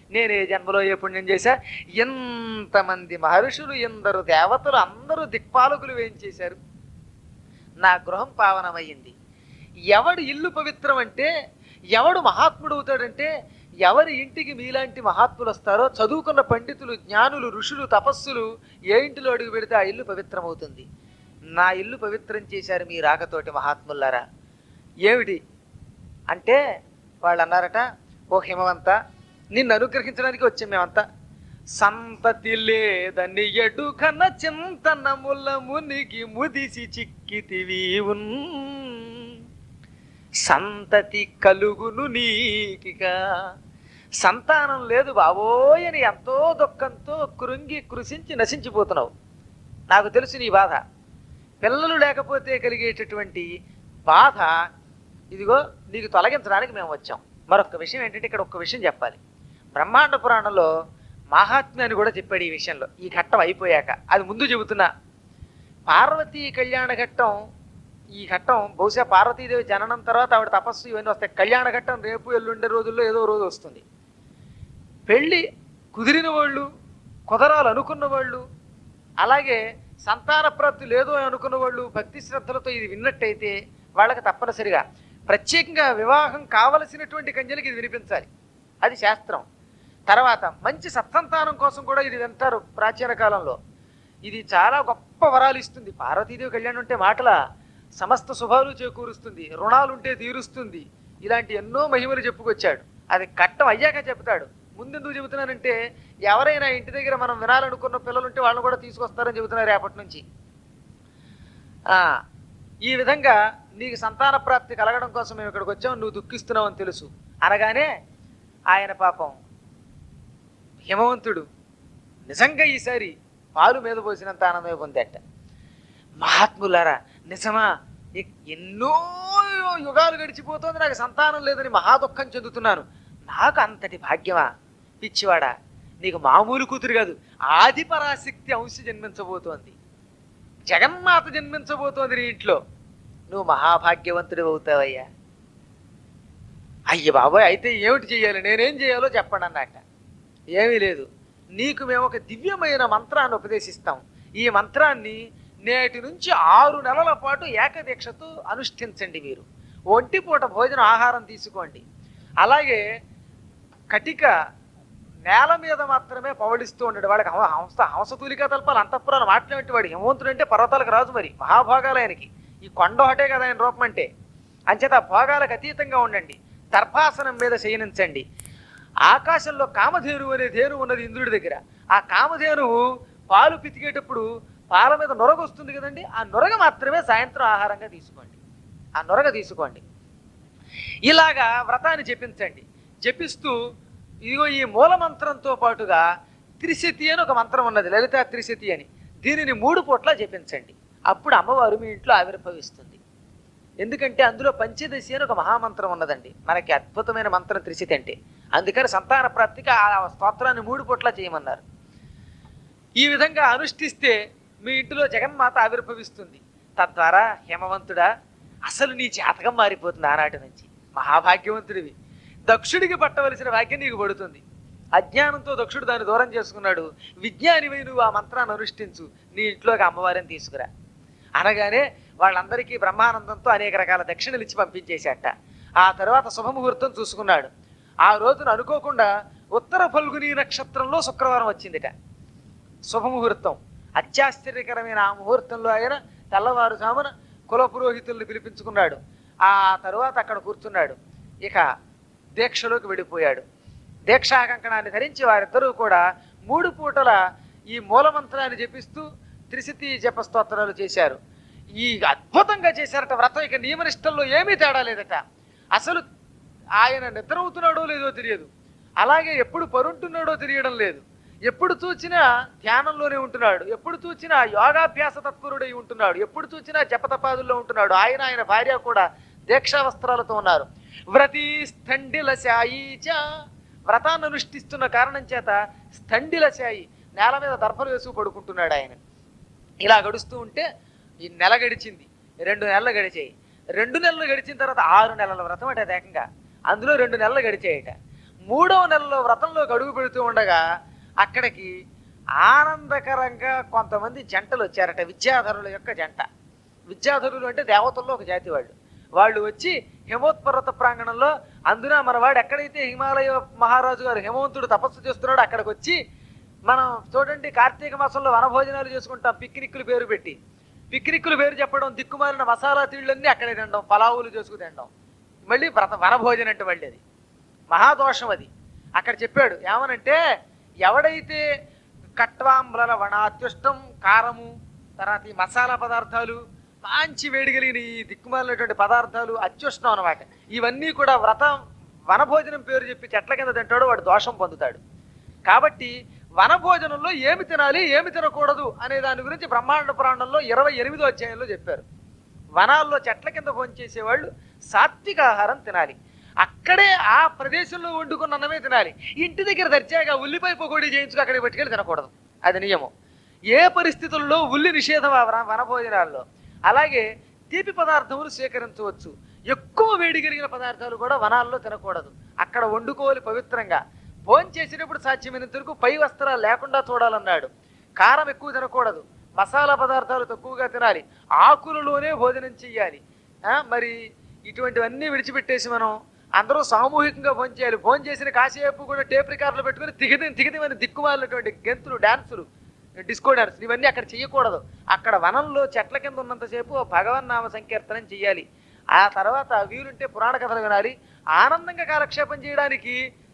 నేను ఏ జన్మలో ఏ పుణ్యం చేశా, ఎంతమంది మహర్షులు, ఎందరు దేవతలు, అందరూ దిక్పాలకులు వేయించేశారు, నా గృహం పావనమయ్యింది. ఎవడు ఇల్లు పవిత్రం అంటే, ఎవడు మహాత్ముడు అవుతాడంటే, ఎవరి ఇంటికి మీలాంటి మహాత్ములు వస్తారో, చదువుకున్న పండితులు, జ్ఞానులు, ఋషులు, తపస్సులు ఏ ఇంటిలో అడుగు పెడితే ఆ ఇల్లు పవిత్రమవుతుంది. నా ఇల్లు పవిత్రం చేశారు మీ రాకతోటి మహాత్ములారా. ఏమిటి అంటే వాళ్ళు అన్నారట, ఓ హిమవంత, నిన్ను అనుగ్రహించడానికి వచ్చాం మేమంతా. సంతతి లేదని ఎడు కన్న చింతనముల మునిగి ముదిసి చిక్కితివి సంతతి కలుగును నీకిగా. సంతానం లేదు బావోయ్ అని ఎంతో దుఃఖంతో కృంగి కృషించి నశించిపోతున్నావు. నాకు తెలుసు నీ బాధ. పిల్లలు లేకపోతే కలిగేటటువంటి బాధ ఇదిగో నీకు తొలగించడానికి మేము వచ్చాం. మరొక విషయం ఏంటంటే, ఇక్కడ ఒక్క విషయం చెప్పాలి. బ్రహ్మాండ పురాణంలో మహాత్మ్యాన్ని కూడా చెప్పాడు ఈ విషయంలో. ఈ ఘట్టం అయిపోయాక అది ముందు చెబుతున్నా. పార్వతీ కళ్యాణ ఘట్టం, ఈ ఘట్టం బహుశా పార్వతీదేవి జననం తర్వాత ఆవిడ తపస్సు ఇవన్నీ వస్తాయి. కళ్యాణ ఘట్టం రేపు ఎల్లుండే రోజుల్లో ఏదో రోజు వస్తుంది. పెళ్ళి కుదిరిన వాళ్ళు, కుదరాలు అనుకున్న వాళ్ళు, అలాగే సంతాన ప్రాప్తి లేదు అని అనుకున్న వాళ్ళు భక్తి శ్రద్ధలతో ఇది విన్నట్టయితే వాళ్ళకి తప్పనిసరిగా ప్రత్యేకంగా వివాహం కావలసినటువంటి కన్యలకి ఇది వినిపించాలి. అది శాస్త్రం. తర్వాత మంచి సత్సంతానం కోసం కూడా ఇది వింటారు ప్రాచీన కాలంలో. ఇది చాలా గొప్ప వరాలు ఇస్తుంది. పార్వతీదేవి కళ్యాణం ఉంటే మాటల సమస్త శుభాలు చేకూరుస్తుంది, రుణాలుంటే తీరుస్తుంది, ఇలాంటి ఎన్నో మహిమలు చెప్పుకొచ్చాడు. అది ఘట్టం అయ్యాక చెప్తాడు. ముందెందుకు చెబుతున్నానంటే, ఎవరైనా ఇంటి దగ్గర మనం వినాలనుకున్న పిల్లలుంటే వాళ్ళని కూడా తీసుకొస్తారని చెబుతున్నారు రేపటి నుంచి. ఈ విధంగా నీకు సంతాన ప్రాప్తి కలగడం కోసం మేము ఇక్కడికి వచ్చాము, నువ్వు దుఃఖిస్తున్నావు అని తెలుసు అనగానే ఆయన పాపం హిమవంతుడు నిజంగా ఈసారి పాలు మీద పోసినంత ఆనందమే పొందేట. మహాత్ములారా, నిజమా? ఎన్నో యుగాలు గడిచిపోతుంది, నాకు సంతానం లేదని మహాదుఖం చెందుతున్నాను. నాకు అంతటి భాగ్యమా? పిచ్చివాడా, నీకు మామూలు కూతురు కాదు, ఆదిపరాశక్తి అంశ జన్మించబోతోంది, జగన్మాత జన్మించబోతోంది నీ ఇంట్లో. నువ్వు మహాభాగ్యవంతుడు అవుతావయ్యా. అయ్య బాబోయ్, అయితే ఏమిటి చెయ్యాలి, నేనేం చేయాలో చెప్పండి అన్నట్ట. ఏమీ లేదు, నీకు మేము ఒక దివ్యమైన మంత్రాన్ని ఉపదేశిస్తాం. ఈ మంత్రాన్ని నేటి నుంచి 6 నెలల పాటు ఏకదీక్షతో అనుష్ఠించండి. మీరు ఒంటిపూట భోజనం ఆహారం తీసుకోండి. అలాగే కటిక నేల మీద మాత్రమే పవడిస్తూ ఉండడు. వాడికి హంసతూలికా తల్పాలు అంతఃపురాలు మాట్లాడేటి వాడు. హిమవంతుడు అంటే పర్వతాలకు రాజు, మరి మహాభోగాలు ఆయనకి. ఈ కొండ ఒకటే కదా ఆయన రూపం అంటే. అంచేత భోగాలకు అతీతంగా ఉండండి. దర్భాసనం మీద శయనించండి. ఆకాశంలో కామధేను అనే ధేను ఉన్నది ఇంద్రుడి దగ్గర. ఆ కామధేనువు పాలు పితికేటప్పుడు పాల మీద నొరగ వస్తుంది కదండి, ఆ నొరగ మాత్రమే సాయంత్రం ఆహారంగా తీసుకోండి. ఆ నొరగ తీసుకోండి. ఇలాగా వ్రతాన్ని జపించండి. జపిస్తూ ఇదిగో ఈ మూల మంత్రంతో పాటుగా త్రిశతి అని ఒక మంత్రం ఉన్నది, లలితా త్రిశతి అని. దీనిని 3 పూట్ల జపించండి. అప్పుడు అమ్మవారు మీ ఇంట్లో ఆవిర్భవిస్తుంది. ఎందుకంటే అందులో పంచదశి అని ఒక మహామంత్రం ఉన్నదండి. మనకి అద్భుతమైన మంత్రం త్రిశతి అంటే. అందుకని సంతాన ప్రాప్తికి ఆ స్తోత్రాన్ని 3 పూట్ల చేయమన్నారు. ఈ విధంగా అనుష్ఠిస్తే మీ ఇంటిలో జగన్మాత ఆవిర్భవిస్తుంది. తద్వారా హేమవంతుడా, అసలు నీ జాతకం మారిపోతుంది. ఆనాటి నుంచి మహాభాగ్యవంతుడివి. దక్షుడికి పట్టవలసిన భాగ్యం నీకు పడుతుంది. అజ్ఞానంతో దక్షుడు దాన్ని దూరం చేసుకున్నాడు. విజ్ఞానివై నువ్వు ఆ మంత్రాన్ని అనుష్ఠించు, నీ ఇంట్లోకి అమ్మవారిని తీసుకురా అనగానే వాళ్ళందరికీ బ్రహ్మానందంతో అనేక రకాల దక్షిణలు ఇచ్చి పంపించేశాట. ఆ తర్వాత శుభముహూర్తం చూసుకున్నాడు. ఆ రోజున అనుకోకుండా ఉత్తర ఫల్గుని నక్షత్రంలో శుక్రవారం వచ్చిందిట. శుభముహూర్తం, అత్యాశ్చర్యకరమైన ఆ ముహూర్తంలో ఆయన తెల్లవారుజామున కుల పురోహితుల్ని పిలిపించుకున్నాడు. ఆ తరువాత అక్కడ కూర్చున్నాడు. ఇక దీక్షలోకి వెళ్ళిపోయాడు. దీక్షా కంకణాన్ని ధరించి వారిద్దరూ కూడా 3 పూటల ఈ మూలమంత్రాన్ని జపిస్తూ త్రిశతి జపస్తోత్రాలు చేశారు. ఈ అద్భుతంగా చేశారట వ్రతం. ఇక నియమనిష్టల్లో ఏమీ తేడా లేదట. అసలు ఆయన నిద్రవుతున్నాడో లేదో తెలియదు, అలాగే ఎప్పుడు పరుంటున్నాడో తెలియడం లేదు. ఎప్పుడు చూచినా ధ్యానంలోనే ఉంటున్నాడు, ఎప్పుడు చూచినా యోగాభ్యాస తత్పరుడై ఉంటున్నాడు, ఎప్పుడు చూచినా జపతపాదుల్లో ఉంటున్నాడు. ఆయన భార్య కూడా దీక్షా వస్త్రాలతో ఉన్నారు. వ్రతీ స్థండిల శాయీచ, వ్రతాన్ని అనుష్ఠిస్తున్న కారణం చేత స్థండిలశాయి, నేల మీద దర్భలు వేసుకు పడుకుంటున్నాడు ఆయన. ఇలా గడుస్తూ ఉంటే ఈ నెల గడిచింది, 2 నెలలు గడిచాయి. 2 నెలలు గడిచిన తర్వాత 6 నెలల వ్రతం అంటే ఏకంగా అందులో 2 నెలలు గడిచాయట. 3వ నెలలో వ్రతంలోకి అడుగు పెడుతూ ఉండగా అక్కడికి ఆనందకరంగా కొంతమంది జంటలు వచ్చారట, విద్యాధరుల యొక్క జంట. విద్యాధరులు అంటే దేవతల్లో ఒక జాతి వాళ్ళు. వాళ్ళు వచ్చి హిమోత్పర్వత ప్రాంగణంలో, అందున మనవాడు ఎక్కడైతే హిమాలయ మహారాజు గారు హిమవంతుడు తపస్సు చేస్తున్నాడో అక్కడికి వచ్చి, మనం చూడండి కార్తీక మాసంలో వనభోజనాలు చేసుకుంటాం పిక్నిక్లు పేరు పెట్టి. పిక్నిక్లు పేరు చెప్పడం, దిక్కుమాలిన మసాలా తీళ్ళన్నీ అక్కడే తినడం, పలావులు చేసుకు తినడం, మళ్ళీ వనభోజనం అంటే మళ్ళీ అది మహాదోషం. అది అక్కడ చెప్పాడు ఏమనంటే, ఎవడైతే కట్వాంబల వనాత్యుష్టం, కారము, తర్వాత ఈ మసాలా పదార్థాలు, మంచి వేడి కలిగిన ఈ దిక్కుమాలినటువంటి పదార్థాలు అత్యుష్టం అనమాట, ఇవన్నీ కూడా వనభోజనం పేరు చెప్పి చెట్ల కింద తింటాడు, వాడు దోషం పొందుతాడు. కాబట్టి వనభోజనంలో ఏమి తినాలి ఏమి తినకూడదు అనే దాని గురించి బ్రహ్మాండ పురాణంలో 28వ అధ్యాయంలో చెప్పారు. వనాల్లో చెట్ల కింద భోంచేసేవాళ్ళు సాత్విక ఆహారం తినాలి, అక్కడే ఆ ప్రదేశంలో వండుకున్న అన్నమే తినాలి. ఇంటి దగ్గర దర్జాగా ఉల్లిపాయ పకోడీ చేయించుకు అక్కడికి పట్టుకెళ్ళి తినకూడదు, అది నియమం. ఏ పరిస్థితుల్లో ఉల్లి నిషేధం వనభోజనాల్లో. అలాగే తీపి పదార్థములు స్వీకరించవచ్చు, ఎక్కువ వేడి కలిగిన పదార్థాలు కూడా వనాల్లో తినకూడదు, అక్కడ వండుకోవాలి పవిత్రంగా. భోజనం చేసేటప్పుడు సాధ్యమైనంత వరకు పై వస్త్రాలు లేకుండా చూడాలన్నాడు. కారం ఎక్కువ తినకూడదు, మసాలా పదార్థాలు తక్కువగా తినాలి, ఆకులలోనే భోజనం చెయ్యాలి. మరి ఇటువంటివన్నీ విడిచిపెట్టేసి మనం అందరూ సామూహికంగా భోజనం చేయాలి. భోజనం చేసిన కాసేపు కూడా టేప్ రికార్డులు పెట్టుకుని తిగిదిమని దిక్కుమాలినటువంటి గెంతులు, డాన్సులు, డిస్కో డాన్స్ ఇవన్నీ అక్కడ చెయ్యకూడదు. అక్కడ వనంలో చెట్ల కింద ఉన్నంతసేపు భగవన్నామ సంకీర్తనం చెయ్యాలి. ఆ తర్వాత వీలుంటే పురాణ కథలు వినాలి. ఆనందంగా కాలక్షేపం చేయడానికి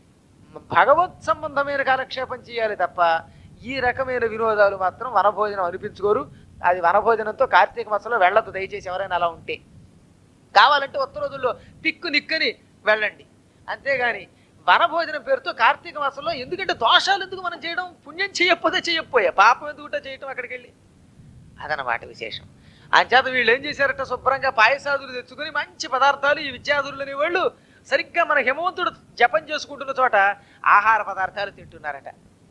భగవత్ సంబంధమైన కాలక్షేపం చేయాలి తప్ప ఈ రకమైన వినోదాలు మాత్రం వనభోజనం అనిపించుకోరు. అది వనభోజనంతో కార్తీక మాసంలో వెళ్ళొద్దు దయచేసి, ఎవరైనా అలా ఉంటే. కావాలంటే ఉత్తర రోజుల్లో పిక్కు నిక్కని వెళ్ళండి, అంతేగాని వనభోజనం పేరుతో కార్తీక మాసంలో, ఎందుకంటే దోషాలు ఎందుకు మనం చేయడం, పుణ్యం చేయకపోయా పాపం ఎందుకుంటా చేయటం అక్కడికి వెళ్ళి, అదనమాట విశేషం. అంచేత వీళ్ళు ఏం చేశారట, శుభ్రంగా పాయసాదులు తెచ్చుకొని మంచి పదార్థాలు, ఈ విద్యాధులు అనేవాళ్ళు సరిగ్గా మన హిమవంతుడు జపం చేసుకుంటున్న చోట ఆహార పదార్థాలు తింటున్నారట.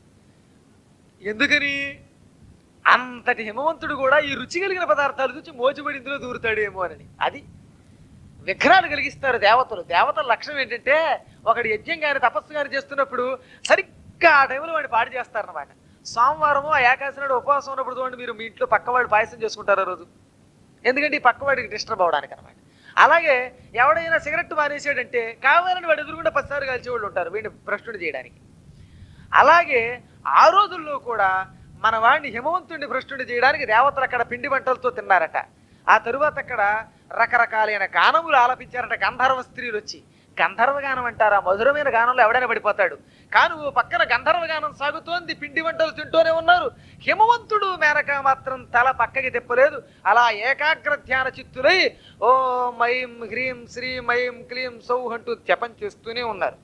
ఎందుకని, అంతటి హిమవంతుడు కూడా ఈ రుచి కలిగిన పదార్థాలు చూసి మోజుబడి ఇందులో దూరుతాడేమో అని. అది విఘ్నాలు కలిగిస్తారు దేవతలు. దేవతల లక్షణం ఏంటంటే, ఒకటి యజ్ఞం కానీ తపస్సు కానీ చేస్తున్నప్పుడు సరిగ్గా ఆ టైంలో వాడిని పాడు చేస్తారనమాట. సోమవారము ఆ ఏకాదశి నాడు ఉపవాసం ఉన్నప్పుడు చూడండి, మీరు మీ ఇంట్లో పక్కవాడు పాయసం చేసుకుంటారు ఆ రోజు, ఎందుకంటే ఈ పక్కవాడికి డిస్టర్బ్ అవడానికి అనమాట. అలాగే ఎవడైనా సిగరెట్ మానేసాడంటే కావాలని వాడు ఎదురుగుండా 10 సార్లు కలిసేవాళ్ళు ఉంటారు వీడిని భ్రష్టుడు చేయడానికి. అలాగే ఆ రోజుల్లో కూడా మన వాడిని హిమవంతుడిని భ్రష్టుడి చేయడానికి దేవతలు అక్కడ పిండి వంటలతో తిన్నారట. ఆ తరువాత అక్కడ రకరకాలైన గానములు ఆలపించారట గంధర్వ స్త్రీలు వచ్చి. గంధర్వ గానం అంటారా, మధురమైన గానంలో ఎవడైనా పడిపోతాడు. కానీ ఓ పక్కన గంధర్వ గానం సాగుతోంది, పిండి వంటలు తింటూనే ఉన్నారు. హిమవంతుడు మేనక మాత్రం తల పక్కకి తిప్పలేదు. అలా ఏకాగ్ర ధ్యాన చిత్తులై ఓ మయం హ్రీం శ్రీం మయం క్లీం సౌ అంటూ జపం చేస్తూనే ఉన్నారు.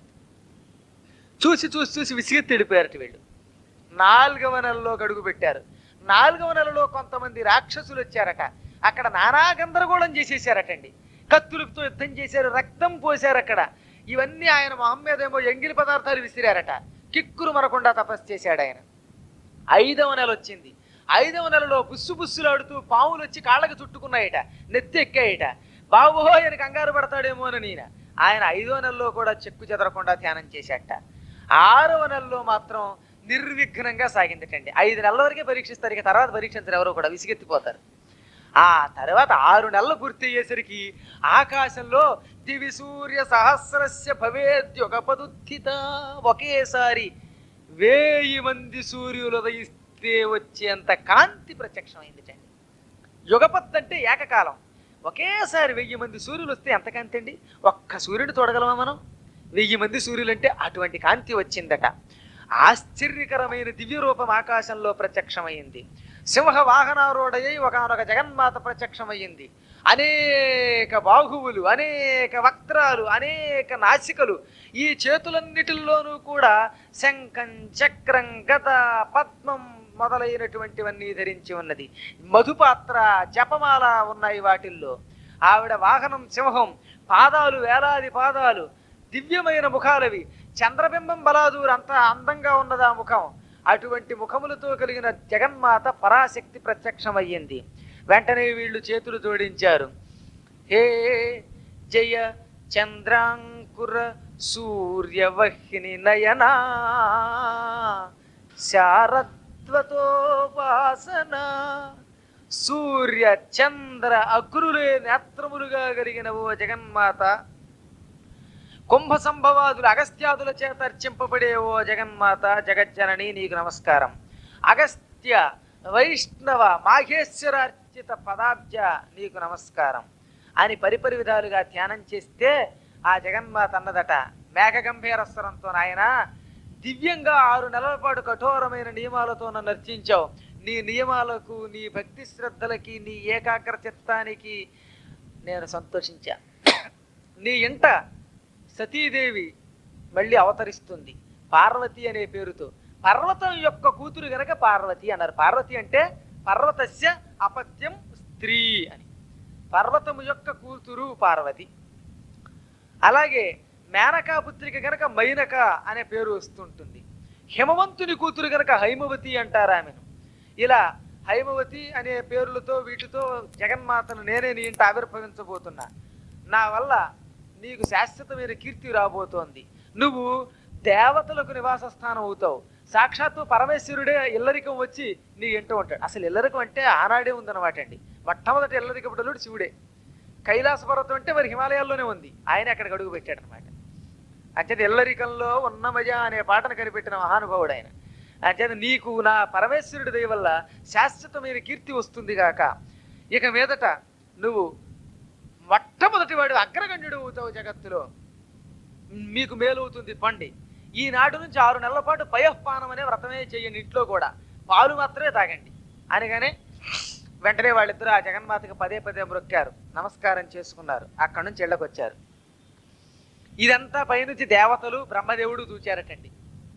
చూసి చూసి చూసి విసిగెత్తిడిపోయారట వీళ్ళు. 4వ నెలలో అడుగు పెట్టారు. 4వ నెలలో కొంతమంది రాక్షసులు వచ్చారట. అక్కడ నానా గందరగోళం చేసేసారటండి. కత్తులతో యుద్ధం చేశారు, రక్తం పోశారు అక్కడ. ఇవన్నీ ఆయన మొహం మీద ఏమో ఎంగిలి పదార్థాలు విసిరారట. కిక్కురు మరకుండా తపస్సు చేశాడు ఆయన. 5వ నెల వచ్చింది. 5వ నెలలో బుస్సు బుస్సులాడుతూ పాములు వచ్చి కాళ్ళకి చుట్టుకున్నాయట, నెత్తి ఎక్కాయట. బాబోహో ఆయన కంగారు పడతాడేమోనని ఆయన 5వ నెలలో కూడా చెక్కు చెదరకుండా ధ్యానం చేశాట. 6వ నెలలో మాత్రం నిర్విఘ్నంగా సాగిందటండి. 5 నెలల వరకే పరీక్షిస్తారు, ఇక తర్వాత పరీక్షించరు, ఎవరో కూడా విసిగెత్తిపోతారు. ఆ తర్వాత 6 నెలలు పూర్తి అయ్యేసరికి ఆకాశంలో దివి సూర్య సహస్రస్య భవేద్యుగపదుత్థిత, ఒకేసారి 1000 మంది సూర్యులు ఉదయిస్తే వచ్చేంత కాంతి ప్రత్యక్షమైందిటండి. యుగపత్ అంటే ఏకకాలం, ఒకేసారి 1000 మంది సూర్యులు వస్తే ఎంత కాంతి అండి. ఒక్క సూర్యుడు చూడగలమా మనం? 1000 మంది సూర్యులు అంటే అటువంటి కాంతి వచ్చిందట. ఆశ్చర్యకరమైన దివ్య రూపం ఆకాశంలో ప్రత్యక్షమైంది. సింహ వాహనారూఢయ్యి ఒకనొక జగన్మాత ప్రత్యక్షమయ్యింది. అనేక బాహువులు, అనేక వక్త్రాలు, అనేక నాసికలు. ఈ చేతులన్నిటిల్లోనూ కూడా శంఖం, చక్రం, గద, పద్మం మొదలైనటువంటివన్నీ ధరించి ఉన్నది. మధుపాత్ర, జపమాల ఉన్నాయి వాటిల్లో. ఆవిడ వాహనం సింహం, పాదాలు వేలాది పాదాలు, దివ్యమైన ముఖాలవి. చంద్రబింబం బలాదూరు అంత అందంగా ఉన్నది ఆ ముఖం. అటువంటి ముఖములతో కలిగిన జగన్మాత పరాశక్తి ప్రత్యక్షమయ్యింది. వెంటనే వీళ్ళు చేతులు జోడించారు. హే జయ చంద్రాంకుర సూర్యవహ్ని నయనా శారద్వతోపాసన. సూర్య చంద్ర అగ్రులే నేత్రములుగా కలిగిన ఓ జగన్మాత, కుంభ సంభవాదులు అగస్త్యాదుల చేత అర్చింపబడే ఓ జగన్మాత, జగజ్జనని నీకు నమస్కారం. అగస్త్య వైష్ణవ మాఘేశ్వరార్చిత పదాబ్జ నీకు నమస్కారం అని పరిపరి విధాలుగా ధ్యానం చేస్తే ఆ జగన్మాత అన్నదట మేఘగంభీర స్వరంతో, నాయన దివ్యంగా 6 నెలల పాటు కఠోరమైన నియమాలతో నన్ను అర్చించావు. నీ నియమాలకు, నీ భక్తి శ్రద్ధలకి, నీ ఏకాగ్ర చిత్తానికి నేను సంతోషించా. నీ ఇంట సతీదేవి మళ్ళీ అవతరిస్తుంది పార్వతి అనే పేరుతో. పర్వతం యొక్క కూతురు గనక పార్వతి అన్నారు. పార్వతి అంటే పర్వతస్య అపత్యం స్త్రీ అని. పర్వతము యొక్క కూతురు పార్వతి. అలాగే మేనకా పుత్రిక గనక మైనక అనే పేరు వస్తుంటుంది. హిమవంతుని కూతురు గనక హైమవతి అంటారు ఆమెను. ఇలా హైమవతి అనే పేర్లతో వీటితో జగన్మాతను నేనే నీ ఇంట ఆవిర్భవించబోతున్నా. నా వల్ల నీకు శాశ్వతమైన కీర్తి రాబోతోంది. నువ్వు దేవతలకు నివాస స్థానం అవుతావు. సాక్షాత్తు పరమేశ్వరుడే ఇల్లరికం వచ్చి నీ ఇంట ఉంటాడు. అసలు ఇల్లరికం అంటే ఆనాడే ఉందన్నమాట అండి. మొట్టమొదటి ఇల్లరికపుటలుడు శివుడే. కైలాస పర్వతం అంటే మరి హిమాలయాల్లోనే ఉంది. ఆయన అక్కడికి అడుగు పెట్టాడు అనమాట. అంచేత ఇల్లరికంలో ఉన్నమయ అనే పాటను కనిపెట్టిన మహానుభావుడు ఆయన. అంచేత నీకు నా పరమేశ్వరుడి దయ వల్ల శాశ్వతమైన కీర్తి వస్తుంది గాక. ఇక మీదట నువ్వు మొట్టమొదటి వాడు అగ్రగణ్యుడు అవుతావు జగత్తులో. మీకు మేలవుతుంది పండి. ఈనాటి నుంచి 6 నెలల పాటు పయఃపానం అనే వ్రతమే చేయండి. ఇంట్లో కూడా పాలు మాత్రమే తాగండి అనగానే వెంటనే వాళ్ళిద్దరూ ఆ జగన్మాతకి పదే పదే మొక్కారు, నమస్కారం చేసుకున్నారు. అక్కడి నుంచి ఇళ్ళకొచ్చారు. ఇదంతా పైనుంచి దేవతలు బ్రహ్మదేవుడు చూచారటండి.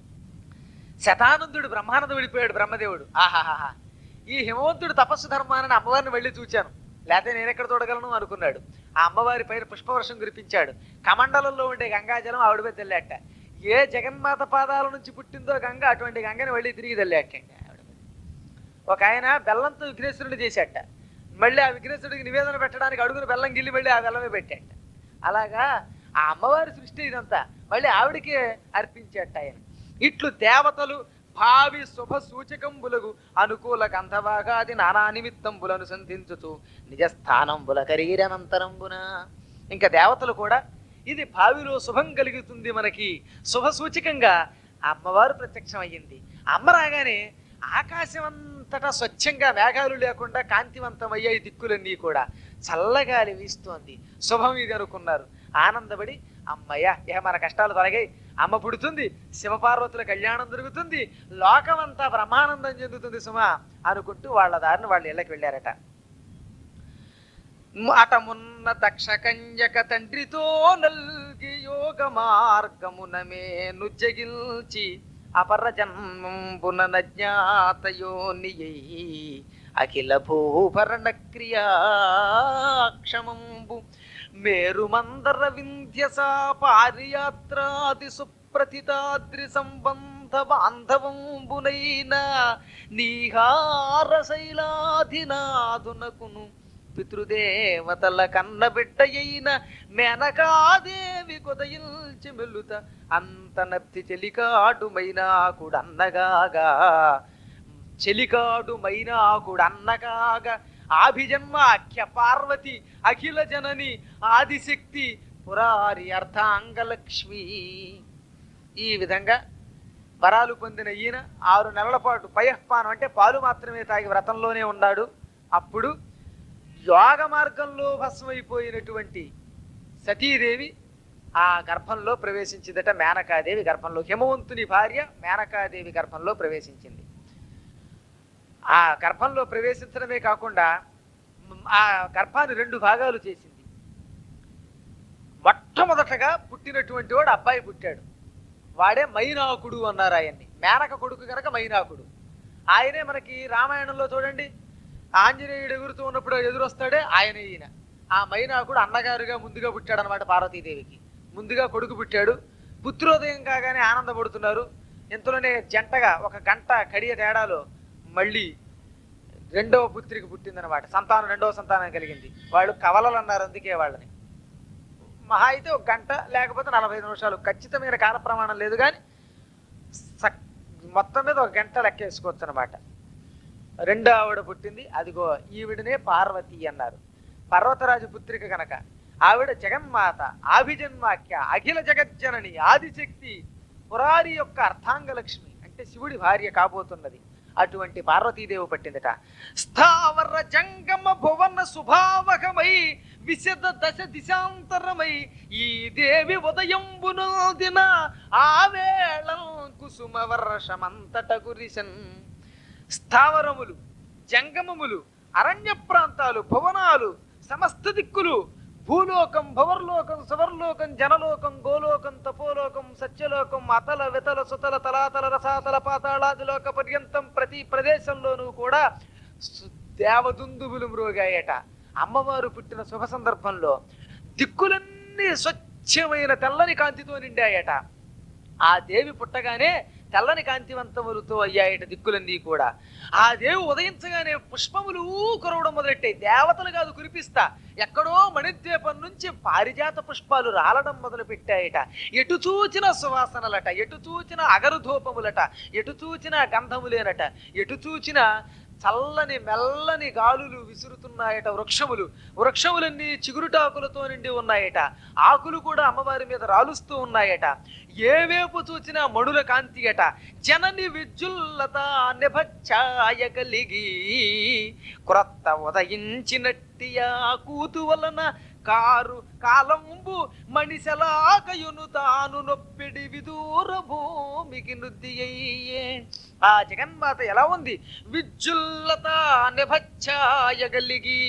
శతానందుడు బ్రహ్మానంద విడిపోయాడు. బ్రహ్మదేవుడు ఆహాహా, ఈ హిమవంతుడు తపస్సు ధర్మానని అమ్మవారిని వెళ్ళి చూచాను, లేకపోతే నేను ఎక్కడ చూడగలను అనుకున్నాడు. ఆ అమ్మవారి పైన పుష్పవర్షం కురిపించాడు. కమండలంలో ఉండే గంగాజలం ఆవిడ మీద తెల్లాట. ఏ జగన్మాత పాదాల నుంచి పుట్టిందో గంగ, అటువంటి గంగని మళ్ళీ తిరిగి తెల్లాటండి ఆవిడ మీద. ఒక ఆయన బెల్లంతో విఘ్నేశ్వరుడు చేశాట. మళ్ళీ ఆ విఘ్నేశ్వరుడికి నివేదన పెట్టడానికి అడుగును బెల్లం గిల్లి మళ్ళీ ఆ బెల్లమే పెట్టాట. అలాగా ఆ అమ్మవారి సృష్టి ఇదంతా మళ్ళీ ఆవిడికే అర్పించేట ఆయన. ఇట్లు దేవతలు భావి శుభ సూచకంబులకు అనుకూల గంధభాగాది నానా నిమిత్తంబులను సంధించుతూ నిజస్థానంబుల కరీరనంతరంబున. ఇంకా దేవతలు కూడా ఇది భావిలో శుభం కలుగుతుంది మనకి శుభ సూచకంగా అమ్మవారు ప్రత్యక్షమయ్యింది. అమ్మ రాగానే ఆకాశం అంతటా స్వచ్ఛంగా మేఘాలు లేకుండా కాంతివంతమయ్యాయి. దిక్కులన్నీ కూడా చల్లగాలి వీస్తోంది. శుభం ఇది అనుకున్నారు. ఆనందపడి అమ్మయ్య ఇహ మన కష్టాలు తొలగాయి, అమ్మ పుడుతుంది, శివపార్వతుల కళ్యాణం జరుగుతుంది, లోకమంతా బ్రహ్మానందం చెందుతుంది సుమా అనుకుంటూ వాళ్ళ దారిని వాళ్ళ ఇళ్ళకి వెళ్ళారట. అటమున్న దక్షకంజక తండ్రితో నల్గి యోగ మార్గమున మేనుజ్జగిల్చి అపర జన్మంబున నజ్ఞాతయోనియై అఖిల భూభరణ క్రియాక్షమంబు మేరు మందర వింధ్యసా పారియాత్రాది సుప్రతితాద్రి సంబంధ బాంధవంబునైన నీహార శైలాధినాదునకును పితృదేవతల కన్నబిడ్డయైన మేనకాదేవి కొదయిల్చి మెల్లుత అంత నబ్ది చెలికాడు మైనాకుడు అన్నగాగా, చెలికాడు మైనాకుడు అన్నగాగా ఆభిజన్మ అఖ్య పార్వతి అఖిల జనని ఆదిశక్తి పురారి అర్ధాంగలక్ష్మి. ఈ విధంగా వరాలు పొందిన ఈయన 6 నెలల పాటు పయఃపానం అంటే పాలు మాత్రమే తాగి వ్రతంలోనే ఉన్నాడు. అప్పుడు యోగ మార్గంలో భస్మైపోయినటువంటి సతీదేవి ఆ గర్భంలో ప్రవేశించిందట. మేనకాదేవి గర్భంలో, హిమవంతుని భార్య మేనకాదేవి గర్భంలో ప్రవేశించింది. ఆ గర్భంలో ప్రవేశించడమే కాకుండా ఆ గర్భాన్ని 2 భాగాలు చేసింది. మొట్టమొదటగా పుట్టినటువంటి వాడు అబ్బాయి పుట్టాడు. వాడే మైనాకుడు అన్నారు ఆయన్ని. మేనక కొడుకు కనుక మైనాకుడు. ఆయనే మనకి రామాయణంలో చూడండి, ఆంజనేయుడు ఎగురుతూ ఉన్నప్పుడు ఎదురొస్తాడే ఆయన ఈయన. ఆ మైనాకుడు అన్నగారుగా ముందుగా పుట్టాడు అనమాట పార్వతీదేవికి. ముందుగా కొడుకు పుట్టాడు. పుత్రోదయం కాగానే ఆనందపడుతున్నారు. ఇంతలోనే జంటగా 1 గంట కడియ తేడాలో మళ్ళీ 2వ పుత్రికి పుట్టిందనమాట. సంతానం 2వ సంతానం కలిగింది. వాళ్ళు కవలలు అన్నారు అందుకే వాళ్ళని. మహా అయితే ఒక గంట లేకపోతే 45 నిమిషాలు, ఖచ్చితమైన కాల ప్రమాణం లేదు కానీ మొత్తం మీద ఒక గంట లెక్క వేసుకోవచ్చు అనమాట. రెండో ఆవిడ పుట్టింది, అదిగో ఈవిడనే పార్వతి అన్నారు. పర్వతరాజు పుత్రిక కనుక ఆవిడ జగన్మాత, ఆభిజన్మాఖ్య, అఖిల జగజ్జనని, ఆదిశక్తి, పురారి యొక్క అర్థాంగలక్ష్మి, అంటే శివుడి భార్య కాబోతున్నది. అటువంటి పార్వతీదేవి పట్టిందట. స్థావర జంగమ భువన శుభావహమై విశద దశ దిశాంతరమై ఈ దేవి ఉదయంబును దిన ఆవేళ కుసుమ వర్షమంతట కురిసన్. స్థావరములు, జంగమములు, అరణ్య ప్రాంతాలు, భువనాలు, సమస్త దిక్కులు, భూలోకం, భవర్లోకం, సవర్లోకం, జనలోకం, గోలోకం, తపోలోకం, సత్యలోకం, అతల వితల సుతల తలాతల రసాతల పాతాళాది లోక పర్యంతం ప్రతి ప్రదేశంలోనూ కూడా దేవదుందుబులు మ్రోగాయట. అమ్మవారు పుట్టిన శుభ సందర్భంలో దిక్కులన్నీ స్వచ్ఛమైన తెల్లని కాంతితో నిండాయట. ఆ దేవి పుట్టగానే తెల్లని కాంతివంతములతో అయ్యాయట దిక్కులన్నీ కూడా. ఆ దేవి ఉదయించగానే పుష్పములు కురవడం మొదలెట్టాయి. దేవతలు కాదు కురిపిస్తా, ఎక్కడో మణిద్వీపం నుంచి పారిజాత పుష్పాలు రాలడం మొదలు పెట్టాయట. ఎటు చూచిన సువాసనలట, ఎటు చూచిన అగరుధూపములట, ఎటు చూచిన గంధములేనట, ఎటు చూచిన చల్లని మెల్లని గాలులు విసురుతున్నాయట. వృక్షములన్నీ చిగురుటాకులతో నిండి ఉన్నాయట. ఆకులు కూడా అమ్మవారి మీద రాలుస్తూ ఉన్నాయట. ఏ వేపు చూచినా మణుల కాంతి అట. జనని విద్యుల్లత నిభఛాయ కలిగి క్రొత్త ఉదయించినట్టియా కూతు వలన కారు కాలంబు మణిశలాకయును తాను నొప్పిడి విదూర భూమికి నుద్దియ్యే. ఆ జగన్మాత ఎలా ఉంది? విద్యుల్లత నిభఛాయగలిగి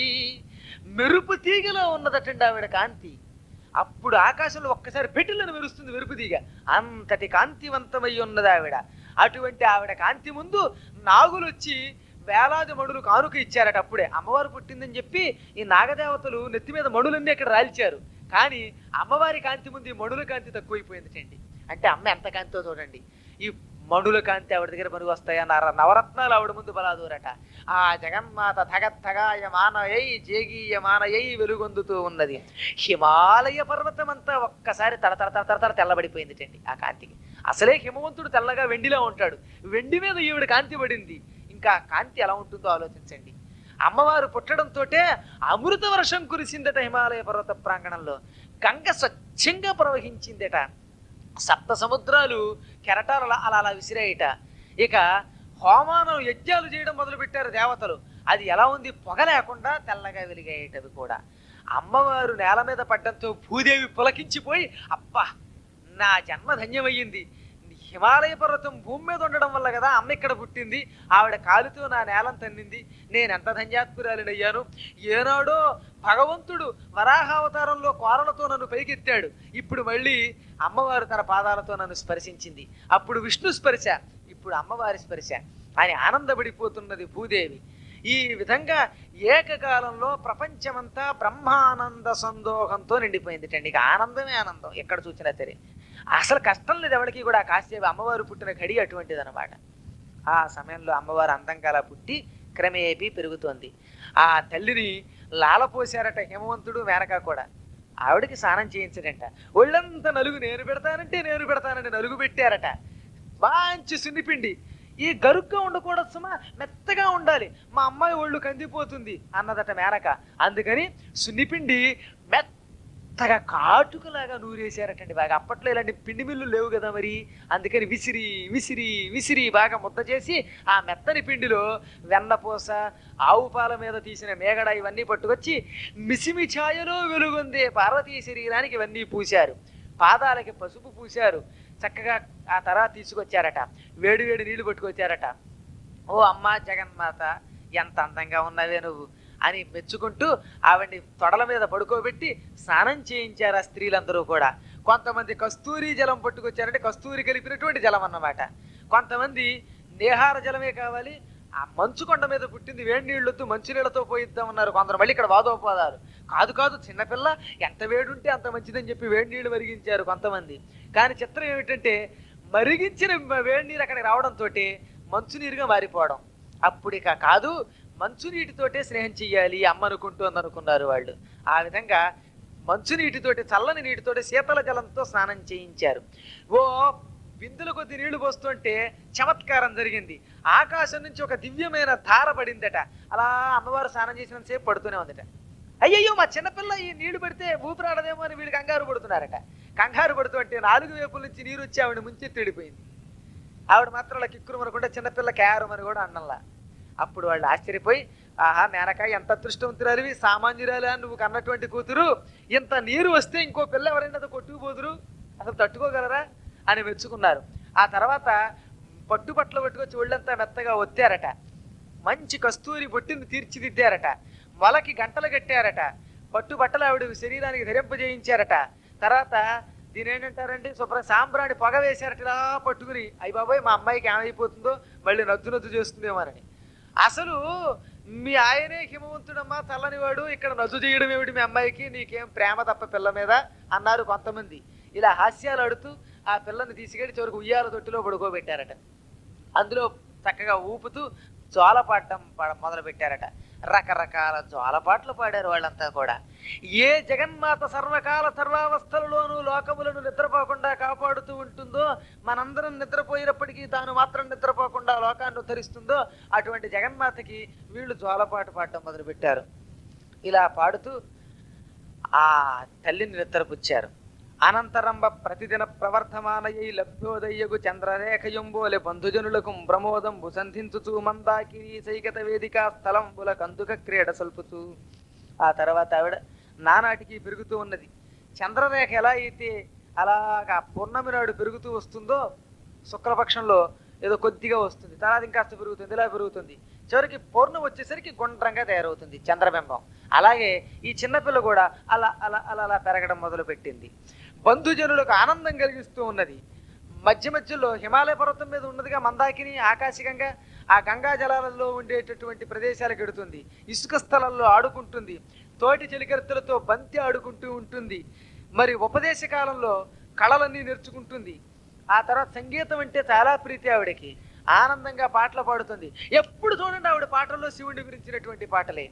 మెరుపు తీగలో ఉన్నదటండి ఆవిడ కాంతి. అప్పుడు ఆకాశంలో ఒక్కసారి పెట్టిలను మెరుస్తుంది మెరుపు తీగ, అంతటి కాంతివంతమై ఉన్నది ఆవిడ. అటువంటి ఆవిడ కాంతి ముందు నాగులు వచ్చి వేలాది మణులు కానుక ఇచ్చారట. అప్పుడే అమ్మవారు పుట్టిందని చెప్పి ఈ నాగదేవతలు నెత్తి మీద మణులన్నీ ఇక్కడ రాల్చారు. కానీ అమ్మవారి కాంతి ముందు ఈ మణుల కాంతి తక్కువైపోయిందిటండి. అంటే అమ్మ ఎంత కాంతితో చూడండి. ఈ మణుల కాంతి ఆవిడ దగ్గర పనికి వస్తాయన్నారు. నవరత్నాలు ఆవిడ ముందు బలాదూరట. ఆ జగన్మాత ధగద్ధగాయ మానయై జేగీయ మానయై వెలుగొందుతూ ఉన్నది. హిమాలయ పర్వతం అంతా ఒక్కసారి తడతడ తెల్లబడిపోయిందిటండి ఆ కాంతికి. అసలే హిమవంతుడు తెల్లగా వెండిలా ఉంటాడు, వెండి మీద ఈవిడ కాంతి పడింది. ఇంకా కాంతి ఎలా ఉంటుందో ఆలోచించండి. అమ్మవారు పుట్టడంతో అమృత వర్షం కురిసిందట హిమాలయ పర్వత ప్రాంగణంలో. గంగ స్వచ్ఛంగా ప్రవహించిందట. సప్త సముద్రాలు కెరటాలు అలా అలా విసిరాయిట. ఇక హోమానం యజ్ఞాలు చేయడం మొదలు పెట్టారు దేవతలు. అది ఎలా ఉంది? పొగ లేకుండా తెల్లగా వెలిగాయేటవి కూడా. అమ్మవారు నేల మీద పడ్డంతో భూదేవి పులకించిపోయి, అబ్బా నా జన్మ ధన్యమయ్యింది. హిమాలయ పర్వతం భూమి మీద ఉండడం వల్ల కదా అమ్మ ఇక్కడ పుట్టింది. ఆవిడ కాలుతో నా నేలం తన్నింది. నేను ఎంత ధన్యాత్పురాలినయ్యాను. ఏనాడో భగవంతుడు వరాహావతారంలో కోరలతో నన్ను పైకెత్తాడు. ఇప్పుడు మళ్ళీ అమ్మవారు తన పాదాలతో నన్ను స్పర్శించింది. అప్పుడు విష్ణు స్పర్శ, ఇప్పుడు అమ్మవారి స్పర్శ అని ఆనందపడిపోతున్నది భూదేవి. ఈ విధంగా ఏకకాలంలో ప్రపంచమంతా బ్రహ్మానంద సందోహంతో నిండిపోయిందిటండి. ఇక ఆనందమే ఆనందం ఎక్కడ చూసినా సరే. అసలు కష్టం లేదు ఎవరికి కూడా. కాసేపు అమ్మవారు పుట్టిన గడి అటువంటిది అనమాట. ఆ సమయంలో అమ్మవారు అందంగా అలా పుట్టి క్రమేపీ పెరుగుతోంది. ఆ తల్లిని లాలపోసారట హిమవంతుడు మేనక కూడా. ఆవిడకి స్నానం చేయించడంట. ఒళ్ళంతా నలుగు నేను పెడతానంటే నలుగు పెట్టారట. మంచి సున్నిపిండి. ఈ గరుగ్గా ఉండకూడదు సుమా, మెత్తగా ఉండాలి, మా అమ్మాయి ఒళ్ళు కందిపోతుంది అన్నదట మేనక. అందుకని సున్నిపిండి మెత్తగా కాటుకలాగా నూరేసారటండి బాగా. అప్పట్లో ఇలాంటి పిండి మిల్లు లేవు కదా మరి. అందుకని విసిరి విసిరి విసిరి బాగా ముద్ద చేసి ఆ మెత్తని పిండిలో వెన్నపూస, ఆవు పాల మీద తీసిన మేగడ ఇవన్నీ పట్టుకొచ్చి మిసిమి ఛాయలో వెలుగొందే పార్వతీ శరీరానికి ఇవన్నీ పూశారు. పాదాలకి పసుపు పూశారు. చక్కగా ఆ తర్వాత తీసుకొచ్చారట. వేడి వేడి నీళ్లు పట్టుకొచ్చారట. ఓ అమ్మ జగన్మాత ఎంత అందంగా ఉన్నావే నువ్వు అని మెచ్చుకుంటూ ఆవిడ్ని తొడల మీద పడుకోబెట్టి స్నానం చేయించారు ఆ స్త్రీలందరూ కూడా. కొంతమంది కస్తూరి జలం పట్టుకొచ్చారంటే కస్తూరి కలిపినటువంటి జలం అన్నమాట. కొంతమంది నేహార జలమే కావాలి, ఆ మంచు కొండ మీద పుట్టింది, వేడి నీళ్ళొద్దు మంచినీళ్లతో పోయిద్దామన్నారు కొందరు. మళ్ళీ ఇక్కడ వాదోపవాదాలు. కాదు చిన్నపిల్ల ఎంత వేడుంటే అంత మంచిదని చెప్పి వేడి నీళ్లు మరిగించారు కొంతమంది. కానీ చిత్రం ఏమిటంటే మరిగించిన వేడి నీరు అక్కడికి రావడంతో మంచునీరుగా మారిపోవడం. అప్పుడు ఇక కాదు, మంచునీటితోటే స్నేహం చెయ్యాలి అమ్మ అనుకుంటోంది అనుకున్నారు వాళ్ళు. ఆ విధంగా మంచునీటితోటి చల్లని నీటితోటి శీతల జలంతో స్నానం చేయించారు. ఓ బిందుల కొద్ది నీళ్లు పోస్తుంటే చమత్కారం జరిగింది. ఆకాశం నుంచి ఒక దివ్యమైన ధార పడిందట. అలా అమ్మవారు స్నానం చేసినంతసేపు పడుతూనే ఉందట. అయ్యయ్యో మా చిన్నపిల్ల ఈ నీళ్లు పడితే ఊపిరాడదేమో అని వీళ్ళు కంగారు పడుతున్నారట. కంగారు పడుతుంటే 4 వైపుల నుంచి నీరు వచ్చి ఆవిడ ముంచెత్తి వెళ్ళిపోయింది. ఆవిడ మాత్రం అలా కిక్కురు మనకుండా చిన్నపిల్ల కేరమని కూడా అన్నంలా. అప్పుడు వాళ్ళు ఆశ్చర్యపోయి, ఆహా మేనక ఎంత అదృష్టవంతురాలివి, సామాన్యురాలి అని నువ్వు కన్నటువంటి కూతురు, ఇంత నీరు వస్తే ఇంకో పిల్ల ఎవరైనా అది కొట్టుకుపోదురు, అసలు తట్టుకోగలరా అని మెచ్చుకున్నారు. ఆ తర్వాత పట్టుబట్టలు పట్టుకొచ్చి ఒళ్ళంతా మెత్తగా ఒత్తారట. మంచి కస్తూరి బొట్టిని తీర్చిదిద్దారట. మొలకి గంటలు కట్టారట. పట్టుబట్టలు ఆవిడ శరీరానికి ధరింపజేయించారట. తర్వాత దీని ఏంటంటారండి, శుభ్రం సాంబ్రాణి పొగ వేశారట. ఇలా పట్టుకుని అయ్యి బాబాయ్ మా అమ్మాయికి ఏమైపోతుందో మళ్ళీ నద్దు చేస్తుందేమోనని. అసలు మీ ఆయనే హిమవంతుడమ్మా చల్లనివాడు, ఇక్కడ నద్దు చేయడం ఏమిటి మీ అమ్మాయికి, నీకేం ప్రేమ తప్ప పిల్ల మీద అన్నారు కొంతమంది. ఇలా హాస్యాలు ఆడుతూ ఆ పిల్లని తీసుకెళ్లి చివరికి ఉయ్యాల తొట్టిలో పడుకోబెట్టారట. అందులో చక్కగా ఊపుతూ జోలపాడటం మొదలు పెట్టారట. రకరకాల జోలపాట్లు పాడారు వాళ్ళంతా కూడా. ఏ జగన్మాత సర్వకాల సర్వావస్థలలోనూ లోకములను నిద్రపోకుండా కాపాడుతూ ఉంటుందో, మనందరం నిద్రపోయినప్పటికీ తాను మాత్రం నిద్రపోకుండా లోకాన్ని ఉద్ధరిస్తుందో అటువంటి జగన్మాతకి వీళ్ళు జోలపాటు పాడటం మొదలు పెట్టారు. ఇలా పాడుతూ ఆ తల్లిని నిద్రపుచ్చారు. అనంతరంబ ప్రతిదిన ప్రవర్ధమానయై లభ్యోదయ్యగు చంద్రరేఖయుంబోలె బంధుజనులకు ప్రమోదంబు సంధించుచు మందాకిని సైకత వేదికా స్థలంబుల కందుక క్రీడ సల్పుతూ. ఆ తర్వాత ఆవిడ నానాటికి పెరుగుతూ ఉన్నది. చంద్రరేఖ ఎలా అయితే అలాగా పూర్ణమి నాడు పెరుగుతూ వస్తుందో, శుక్లపక్షంలో ఏదో కొద్దిగా వస్తుంది, తర్వాత ఇంకాస్త పెరుగుతుంది, ఇలా పెరుగుతుంది, చివరికి పూర్ణం వచ్చేసరికి గుండ్రంగా తయారవుతుంది చంద్రబింబం. అలాగే ఈ చిన్నపిల్ల కూడా అలా అలా అలా అలా పెరగడం మొదలు పెట్టింది. బంధుజనులకు ఆనందం కలిగిస్తూ ఉన్నది. మధ్య మధ్యలో హిమాలయ పర్వతం మీద ఉన్నదిగా మందాకిని ఆకాశికంగా, ఆ గంగా జలాలలో ఉండేటటువంటి ప్రదేశాలకు ఎడుతుంది. ఇసుక స్థలంలో ఆడుకుంటుంది. తోటి చెలికత్తెలతో బంతి ఆడుకుంటూ ఉంటుంది. మరి ఉపదేశ కాలంలో కళలన్నీ నేర్చుకుంటుంది. ఆ తర్వాత సంగీతం అంటే చాలా ప్రీతి ఆవిడకి. ఆనందంగా పాటలు పాడుతుంది. ఎప్పుడు చూడండి ఆవిడ పాటల్లో శివుడి గురించినటువంటి పాటలే.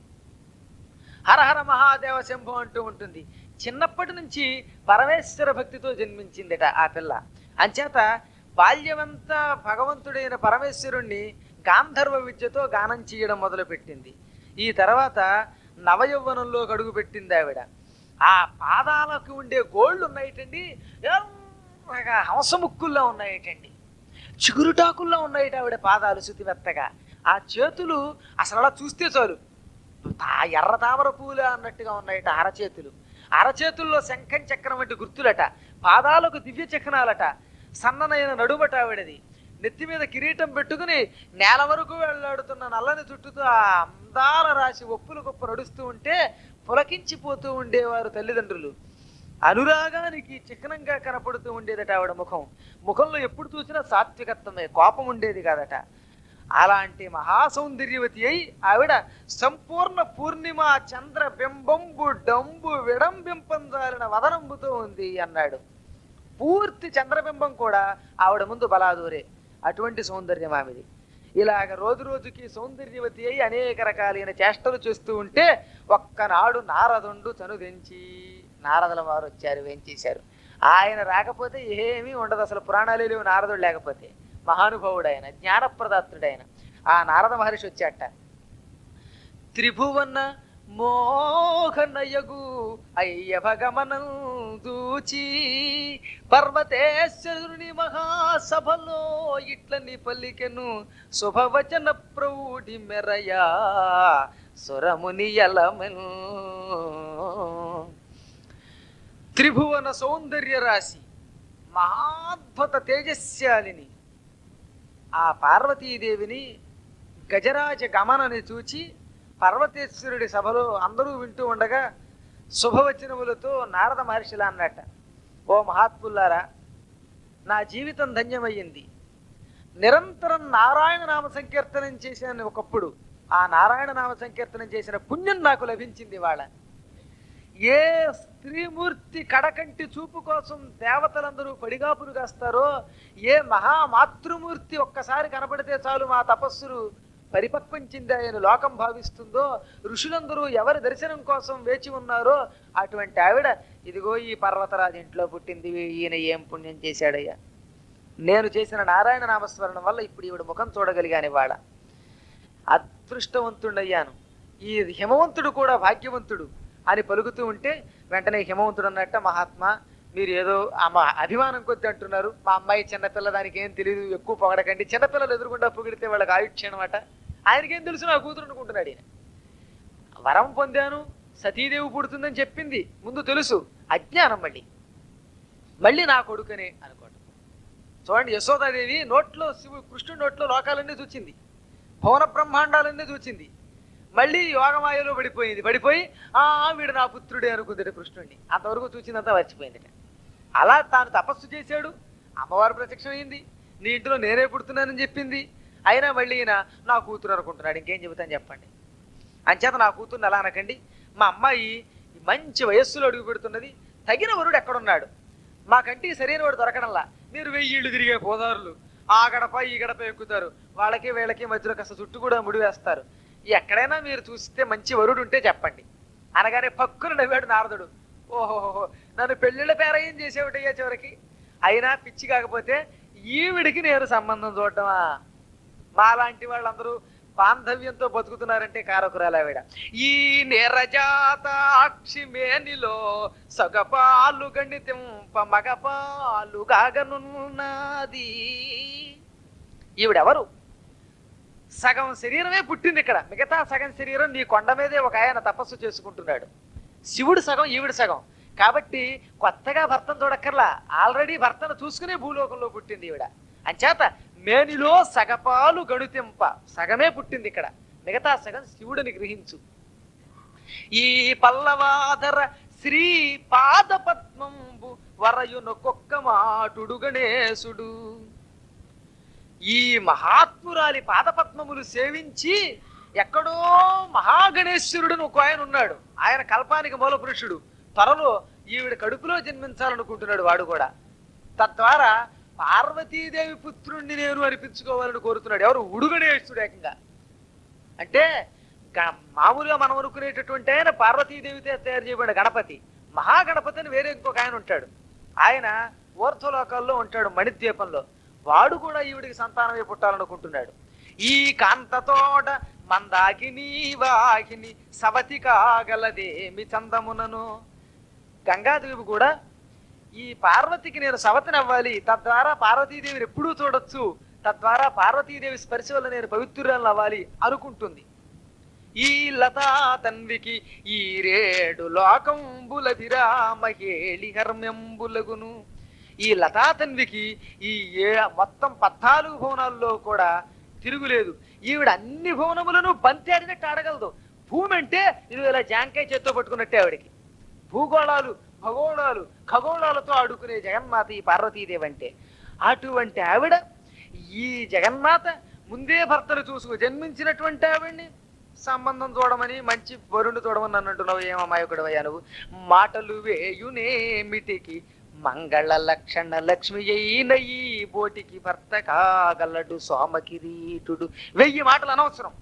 హరహర మహాదేవ శంభో అంటూ ఉంటుంది. చిన్నప్పటి నుంచి పరమేశ్వర భక్తితో జన్మించిందట ఆ పిల్ల. అంచేత బాల్యమంతా భగవంతుడైన పరమేశ్వరుణ్ణి గాంధర్వ విద్యతో గానం చేయడం మొదలుపెట్టింది. ఈ తర్వాత నవయౌవనంలో అడుగు పెట్టింది ఆవిడ. ఆ పాదాలకు ఉండే గోళ్ళు ఉన్నాయిటండి, హంసముక్కుల్లో ఉన్నాయిటండి, చిగురుటాకుల్లో ఉన్నాయిట ఆవిడ పాదాలు శుతిమెత్తగా. ఆ చేతులు అసలు అలా చూస్తే చాలు ఎర్ర తామర పూలు అన్నట్టుగా ఉన్నాయట అరచేతులు. అరచేతుల్లో శంఖం చక్రం వంటి గుర్తులట. పాదాలకు దివ్య చక్రాలట. సన్ననైన నడుమట ఆవిడది. నెత్తి మీద కిరీటం పెట్టుకుని నేల వరకు వెళ్లాడుతున్న నల్లని చుట్టూతో ఆ అందాల రాశి ఒప్పులు గొప్ప నడుస్తూ ఉంటే పులకించిపోతూ ఉండేవారు తల్లిదండ్రులు. అనురాగానికి చిహ్నంగా కనపడుతూ ఉండేదట ఆవిడ ముఖం. ముఖంలో ఎప్పుడు చూసినా సాత్వికత్వమే, కోపం ఉండేది కాదట. అలాంటి మహాసౌందర్యవతి అయి ఆవిడ సంపూర్ణ పూర్ణిమ చంద్ర బింబంబు డంబు విడంబింపంజాలిన వదనంబుతో ఉంది అన్నాడు. పూర్తి చంద్రబింబం కూడా ఆవిడ ముందు బలాదూరే. అటువంటి సౌందర్యం ఆమెది. ఇలాగ రోజు రోజుకి సౌందర్యవతి అయి అనేక రకాలైన చేష్టలు చేస్తూ ఉంటే ఒక్కనాడు నారదుండు చనుదెంచి, నారదుల వారు వచ్చారు, వేంచేశారు. ఆయన రాకపోతే ఏమీ ఉండదు, అసలు పురాణాలే లేవు నారదుడు లేకపోతే. మహానుభావుడైన జ్ఞానప్రదాత్రుడైన ఆ నారద మహర్షి వచ్చాట. త్రిభువన మోహనయగు అయ్యభగమనం దూచి పర్వతేశ్వరుని మహాసభలో ఇట్లని పలికెను శుభవచన ప్రౌఢి మెరయా సురముని యలమెన్. త్రిభువన సౌందర్య రాశి, మహాద్భుత తేజస్యాలిని ఆ పార్వతీదేవిని గజరాజ గమనని చూచి పర్వతేశ్వరుడి సభలో అందరూ వింటూ ఉండగా శుభవచనములతో నారద మహర్షిలా అన్నట్ట, ఓ మహాత్ములారా, నా జీవితం ధన్యమయ్యింది. నిరంతరం నారాయణ నామ సంకీర్తనం చేశాను ఒకప్పుడు. ఆ నారాయణ నామ సంకీర్తనం చేసిన పుణ్యం నాకు లభించింది. వాళ్ళ ఏ స్త్రీమూర్తి కడకంటి చూపు కోసం దేవతలందరూ పడిగాపులు కాస్తారో, ఏ మహామాతృమూర్తి ఒక్కసారి కనపడితే చాలు మా తపస్సులు పరిపక్వం చెందాయని లోకం భావిస్తుందో, ఋషులందరూ ఎవరి దర్శనం కోసం వేచి ఉన్నారో అటువంటి ఆవిడ ఇదిగో ఈ పర్వతరాజు ఇంట్లో పుట్టింది, ఈయన ఏం పుణ్యం చేశాడయ్యా, నేను చేసిన నారాయణ నామస్మరణం వల్ల ఇప్పుడు ఈవిడ ముఖం చూడగలిగాను, ఇవాళ అదృష్టవంతుడయ్యాను, ఈ హిమవంతుడు కూడా భాగ్యవంతుడు అని పలుకుతూ ఉంటే వెంటనే హిమవంతుడు అన్నట్ట, మహాత్మా మీరు ఏదో అభిమానం కొద్ది అంటున్నారు, మా అమ్మాయి చిన్నపిల్ల, దానికి ఏం తెలియదు, ఎక్కువ పొగడకండి, చిన్నపిల్లలు ఎదురుకుండా పొగిడితే వాళ్ళకి ఆయుష్యం అనమాట, ఆయనకేం తెలుసు నా కూతురు అనుకుంటున్నాడు ఈయన. వరం పొందాను, సతీదేవి పుడుతుందని చెప్పింది ముందు తెలుసు, అజ్ఞానం మళ్ళీ మళ్ళీ నా కొడుకునే అనుకోండి. చూడండి, యశోదాదేవి నోట్లో కృష్ణుడి నోట్లో లోకాలన్నీ చూచింది, భువన బ్రహ్మాండాలన్నీ చూచింది, మళ్ళీ యోగమాయలో పడిపోయి వీడు నా పుత్రుడే అనుకుంది కృష్ణుడిని, అంతవరకు చూసిందంతా మర్చిపోయింది. అలా తాను తపస్సు చేశాడు, అమ్మవారు ప్రత్యక్షమైంది, నీ ఇంట్లో నేనే పుడుతున్నానని చెప్పింది, అయినా మళ్ళీ ఈయన నా కూతురు అనుకుంటున్నాడు, ఇంకేం చెబుతాను చెప్పండి. అంచేత నా కూతుర్ని ఎలా అనకండి, మా అమ్మాయి మంచి వయస్సులో అడుగు పెడుతున్నది, తగిన వరుడు ఎక్కడున్నాడు, మాకంటే సరైన వాడు దొరకడంలా, మీరు 1000 ఇళ్ళు తిరిగే పోదారులు ఆ గడప ఈ గడప ఎక్కుతారు, వాళ్ళకి వీళ్ళకి మధ్యలో కాస్త చుట్టూ కూడా ముడివేస్తారు, ఎక్కడైనా మీరు చూస్తే మంచి వరుడు ఉంటే చెప్పండి అనగానే పక్కున నవ్వాడు నారదుడు. ఓహోహో, నన్ను పెళ్ళిళ్ళ పేరయ్యం చేసేవిటయ్యా చివరికి, అయినా పిచ్చి కాకపోతే ఈవిడికి నేను సంబంధం చూడటమా, మాలాంటి వాళ్ళందరూ బాంధవ్యంతో బతుకుతున్నారంటే కారకురాలావిడ. ఈ నిరజాతాక్షి మేనిలో సగపాలు గణితింప మగపాలు గాగనున్నది. ఈవిడెవరు? సగం శరీరమే పుట్టింది ఇక్కడ, మిగతా సగం శరీరం నీ కొండ మీదే ఒక ఆయన తపస్సు చేసుకుంటున్నాడు. శివుడు సగం, ఈవిడ సగం, కాబట్టి కొత్తగా భర్తను చూడక్కర్లా, ఆల్రెడీ భర్తను చూసుకునే భూలోకంలో పుట్టింది ఈవిడ. అంచేత మేనిలో సగపాలు గణుతింప, సగమే పుట్టింది ఇక్కడ, మిగతా సగం శివుడిని గ్రహించు. ఈ పల్లవాధర శ్రీ పాద పద్మంబు వరయునొక్కొక్క మాటుడు గణేశుడు. ఈ మహాత్మురాలి పాదపద్మములు సేవించి ఎక్కడో మహాగణేశ్వరుడు ఒక ఆయన ఉన్నాడు, ఆయన కల్పానికి మూల పురుషుడు, త్వరలో ఈవిడ కడుపులో జన్మించాలనుకుంటున్నాడు వాడు కూడా, తద్వారా పార్వతీదేవి పుత్రుణ్ణి నేను అనిపించుకోవాలని కోరుతున్నాడు. ఎవరు? ఉడుగణేశుడు. ఏకంగా అంటే మామూలుగా మనం అనుకునేటటువంటి ఆయన పార్వతీదేవితో తయారు చేయబడిన గణపతి, మహాగణపతి అని వేరే ఇంకొక ఆయన ఉంటాడు, ఆయన ఊర్ధ్వలోకాల్లో ఉంటాడు మణిద్వీపంలో, వాడు కూడా ఈవిడికి సంతానమే పుట్టాలనుకుంటున్నాడు. ఈ కాంతతోడ మందాకిని వాహిని సవతి కాగలదేమి చందమునను. గంగాదేవి కూడా ఈ పార్వతికి నేను సవతిని అవ్వాలి, తద్వారా పార్వతీదేవిని ఎప్పుడూ చూడొచ్చు, తద్వారా పార్వతీదేవి స్పర్శ వల్ల నేను పవిత్రురాలను అవ్వాలి అనుకుంటుంది. ఈ లతా తన్వికి ఈ రేడు లోకంబుల విరామహేళి హర్మ్యంబులగును. ఈ లతాతన్వికి ఈ మొత్తం 14 భువనాల్లో కూడా తిరుగులేదు, ఈవిడ అన్ని భువనములను బంతేడినట్టు ఆడగలదు. భూమి అంటే ఇది ఇలా జాంకాయ చేత్తో పట్టుకున్నట్టే ఆవిడికి, భూగోళాలు భగోళాలు ఖగోళాలతో ఆడుకునే జగన్మాత ఈ పార్వతీదేవి అంటే. అటువంటి ఆవిడ, ఈ జగన్మాత ముందే భర్తను చూసుకు జన్మించినటువంటి ఆవిడ్ని సంబంధం చూడమని, మంచి వరుణ్ణి చూడమని అన్నట్టున్నావు, ఏమమాయకుడవయ్యా నువ్వు. మాటలు వేయునేమిటికి మంగళ లక్షణ లక్ష్మి అయిన ఈ బోటికి భర్త కాగలడు సోమకిరీటుడు. 1000 మాటలు అనవసరం.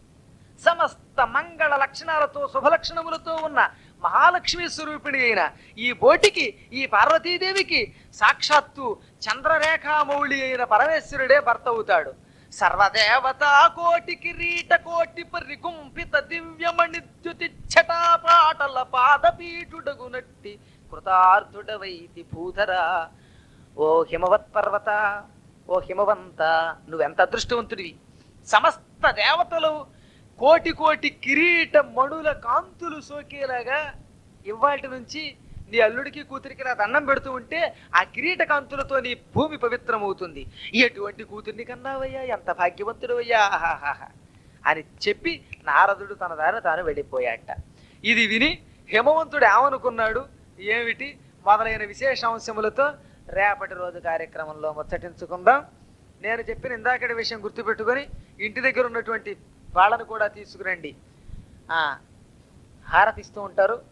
సమస్త మంగళ లక్షణాలతో శుభలక్షణములతో ఉన్న మహాలక్ష్మి స్వరూపిణి అయిన ఈ బోటికి, ఈ పార్వతీదేవికి సాక్షాత్తు చంద్రరేఖామౌళి అయిన పరమేశ్వరుడే భర్త అవుతాడు. సర్వదేవతా కోటి కిరీట కోటి పరికుంపిత దివ్యమణిద్యుతి ఛటాపాటల పాదపీఠుడగునట్టి కృతార్థుడవైతి భూధరా. ఓ హిమవత్ పర్వత, ఓ హిమవంత, నువ్వెంత అదృష్టవంతుడివి. సమస్త దేవతలు కోటి కోటి కిరీట మణుల కాంతులు సోకేలాగా ఇవాటి నుంచి నీ అల్లుడికి కూతురికి నా దండం పెడుతూ ఉంటే ఆ కిరీట కాంతులతో నీ భూమి పవిత్రమవుతుంది. ఎటువంటి కూతుర్ని కన్నావయ్యా, ఎంత భాగ్యవంతుడవయ్యా అని చెప్పి నారదుడు తన దారిని తాను వెళ్ళిపోయాట. ఇది విని హిమవంతుడు ఏమనుకున్నాడు, ఏమిటి మొదలైన విశేషాంశములతో రేపటి రోజు కార్యక్రమంలో ముచ్చటించుకుందాం. నేను చెప్పిన ఇందాకటి విషయం గుర్తుపెట్టుకొని ఇంటి దగ్గర ఉన్నటువంటి వాళ్ళను కూడా తీసుకురండి. హారతిస్తూ ఉంటారు.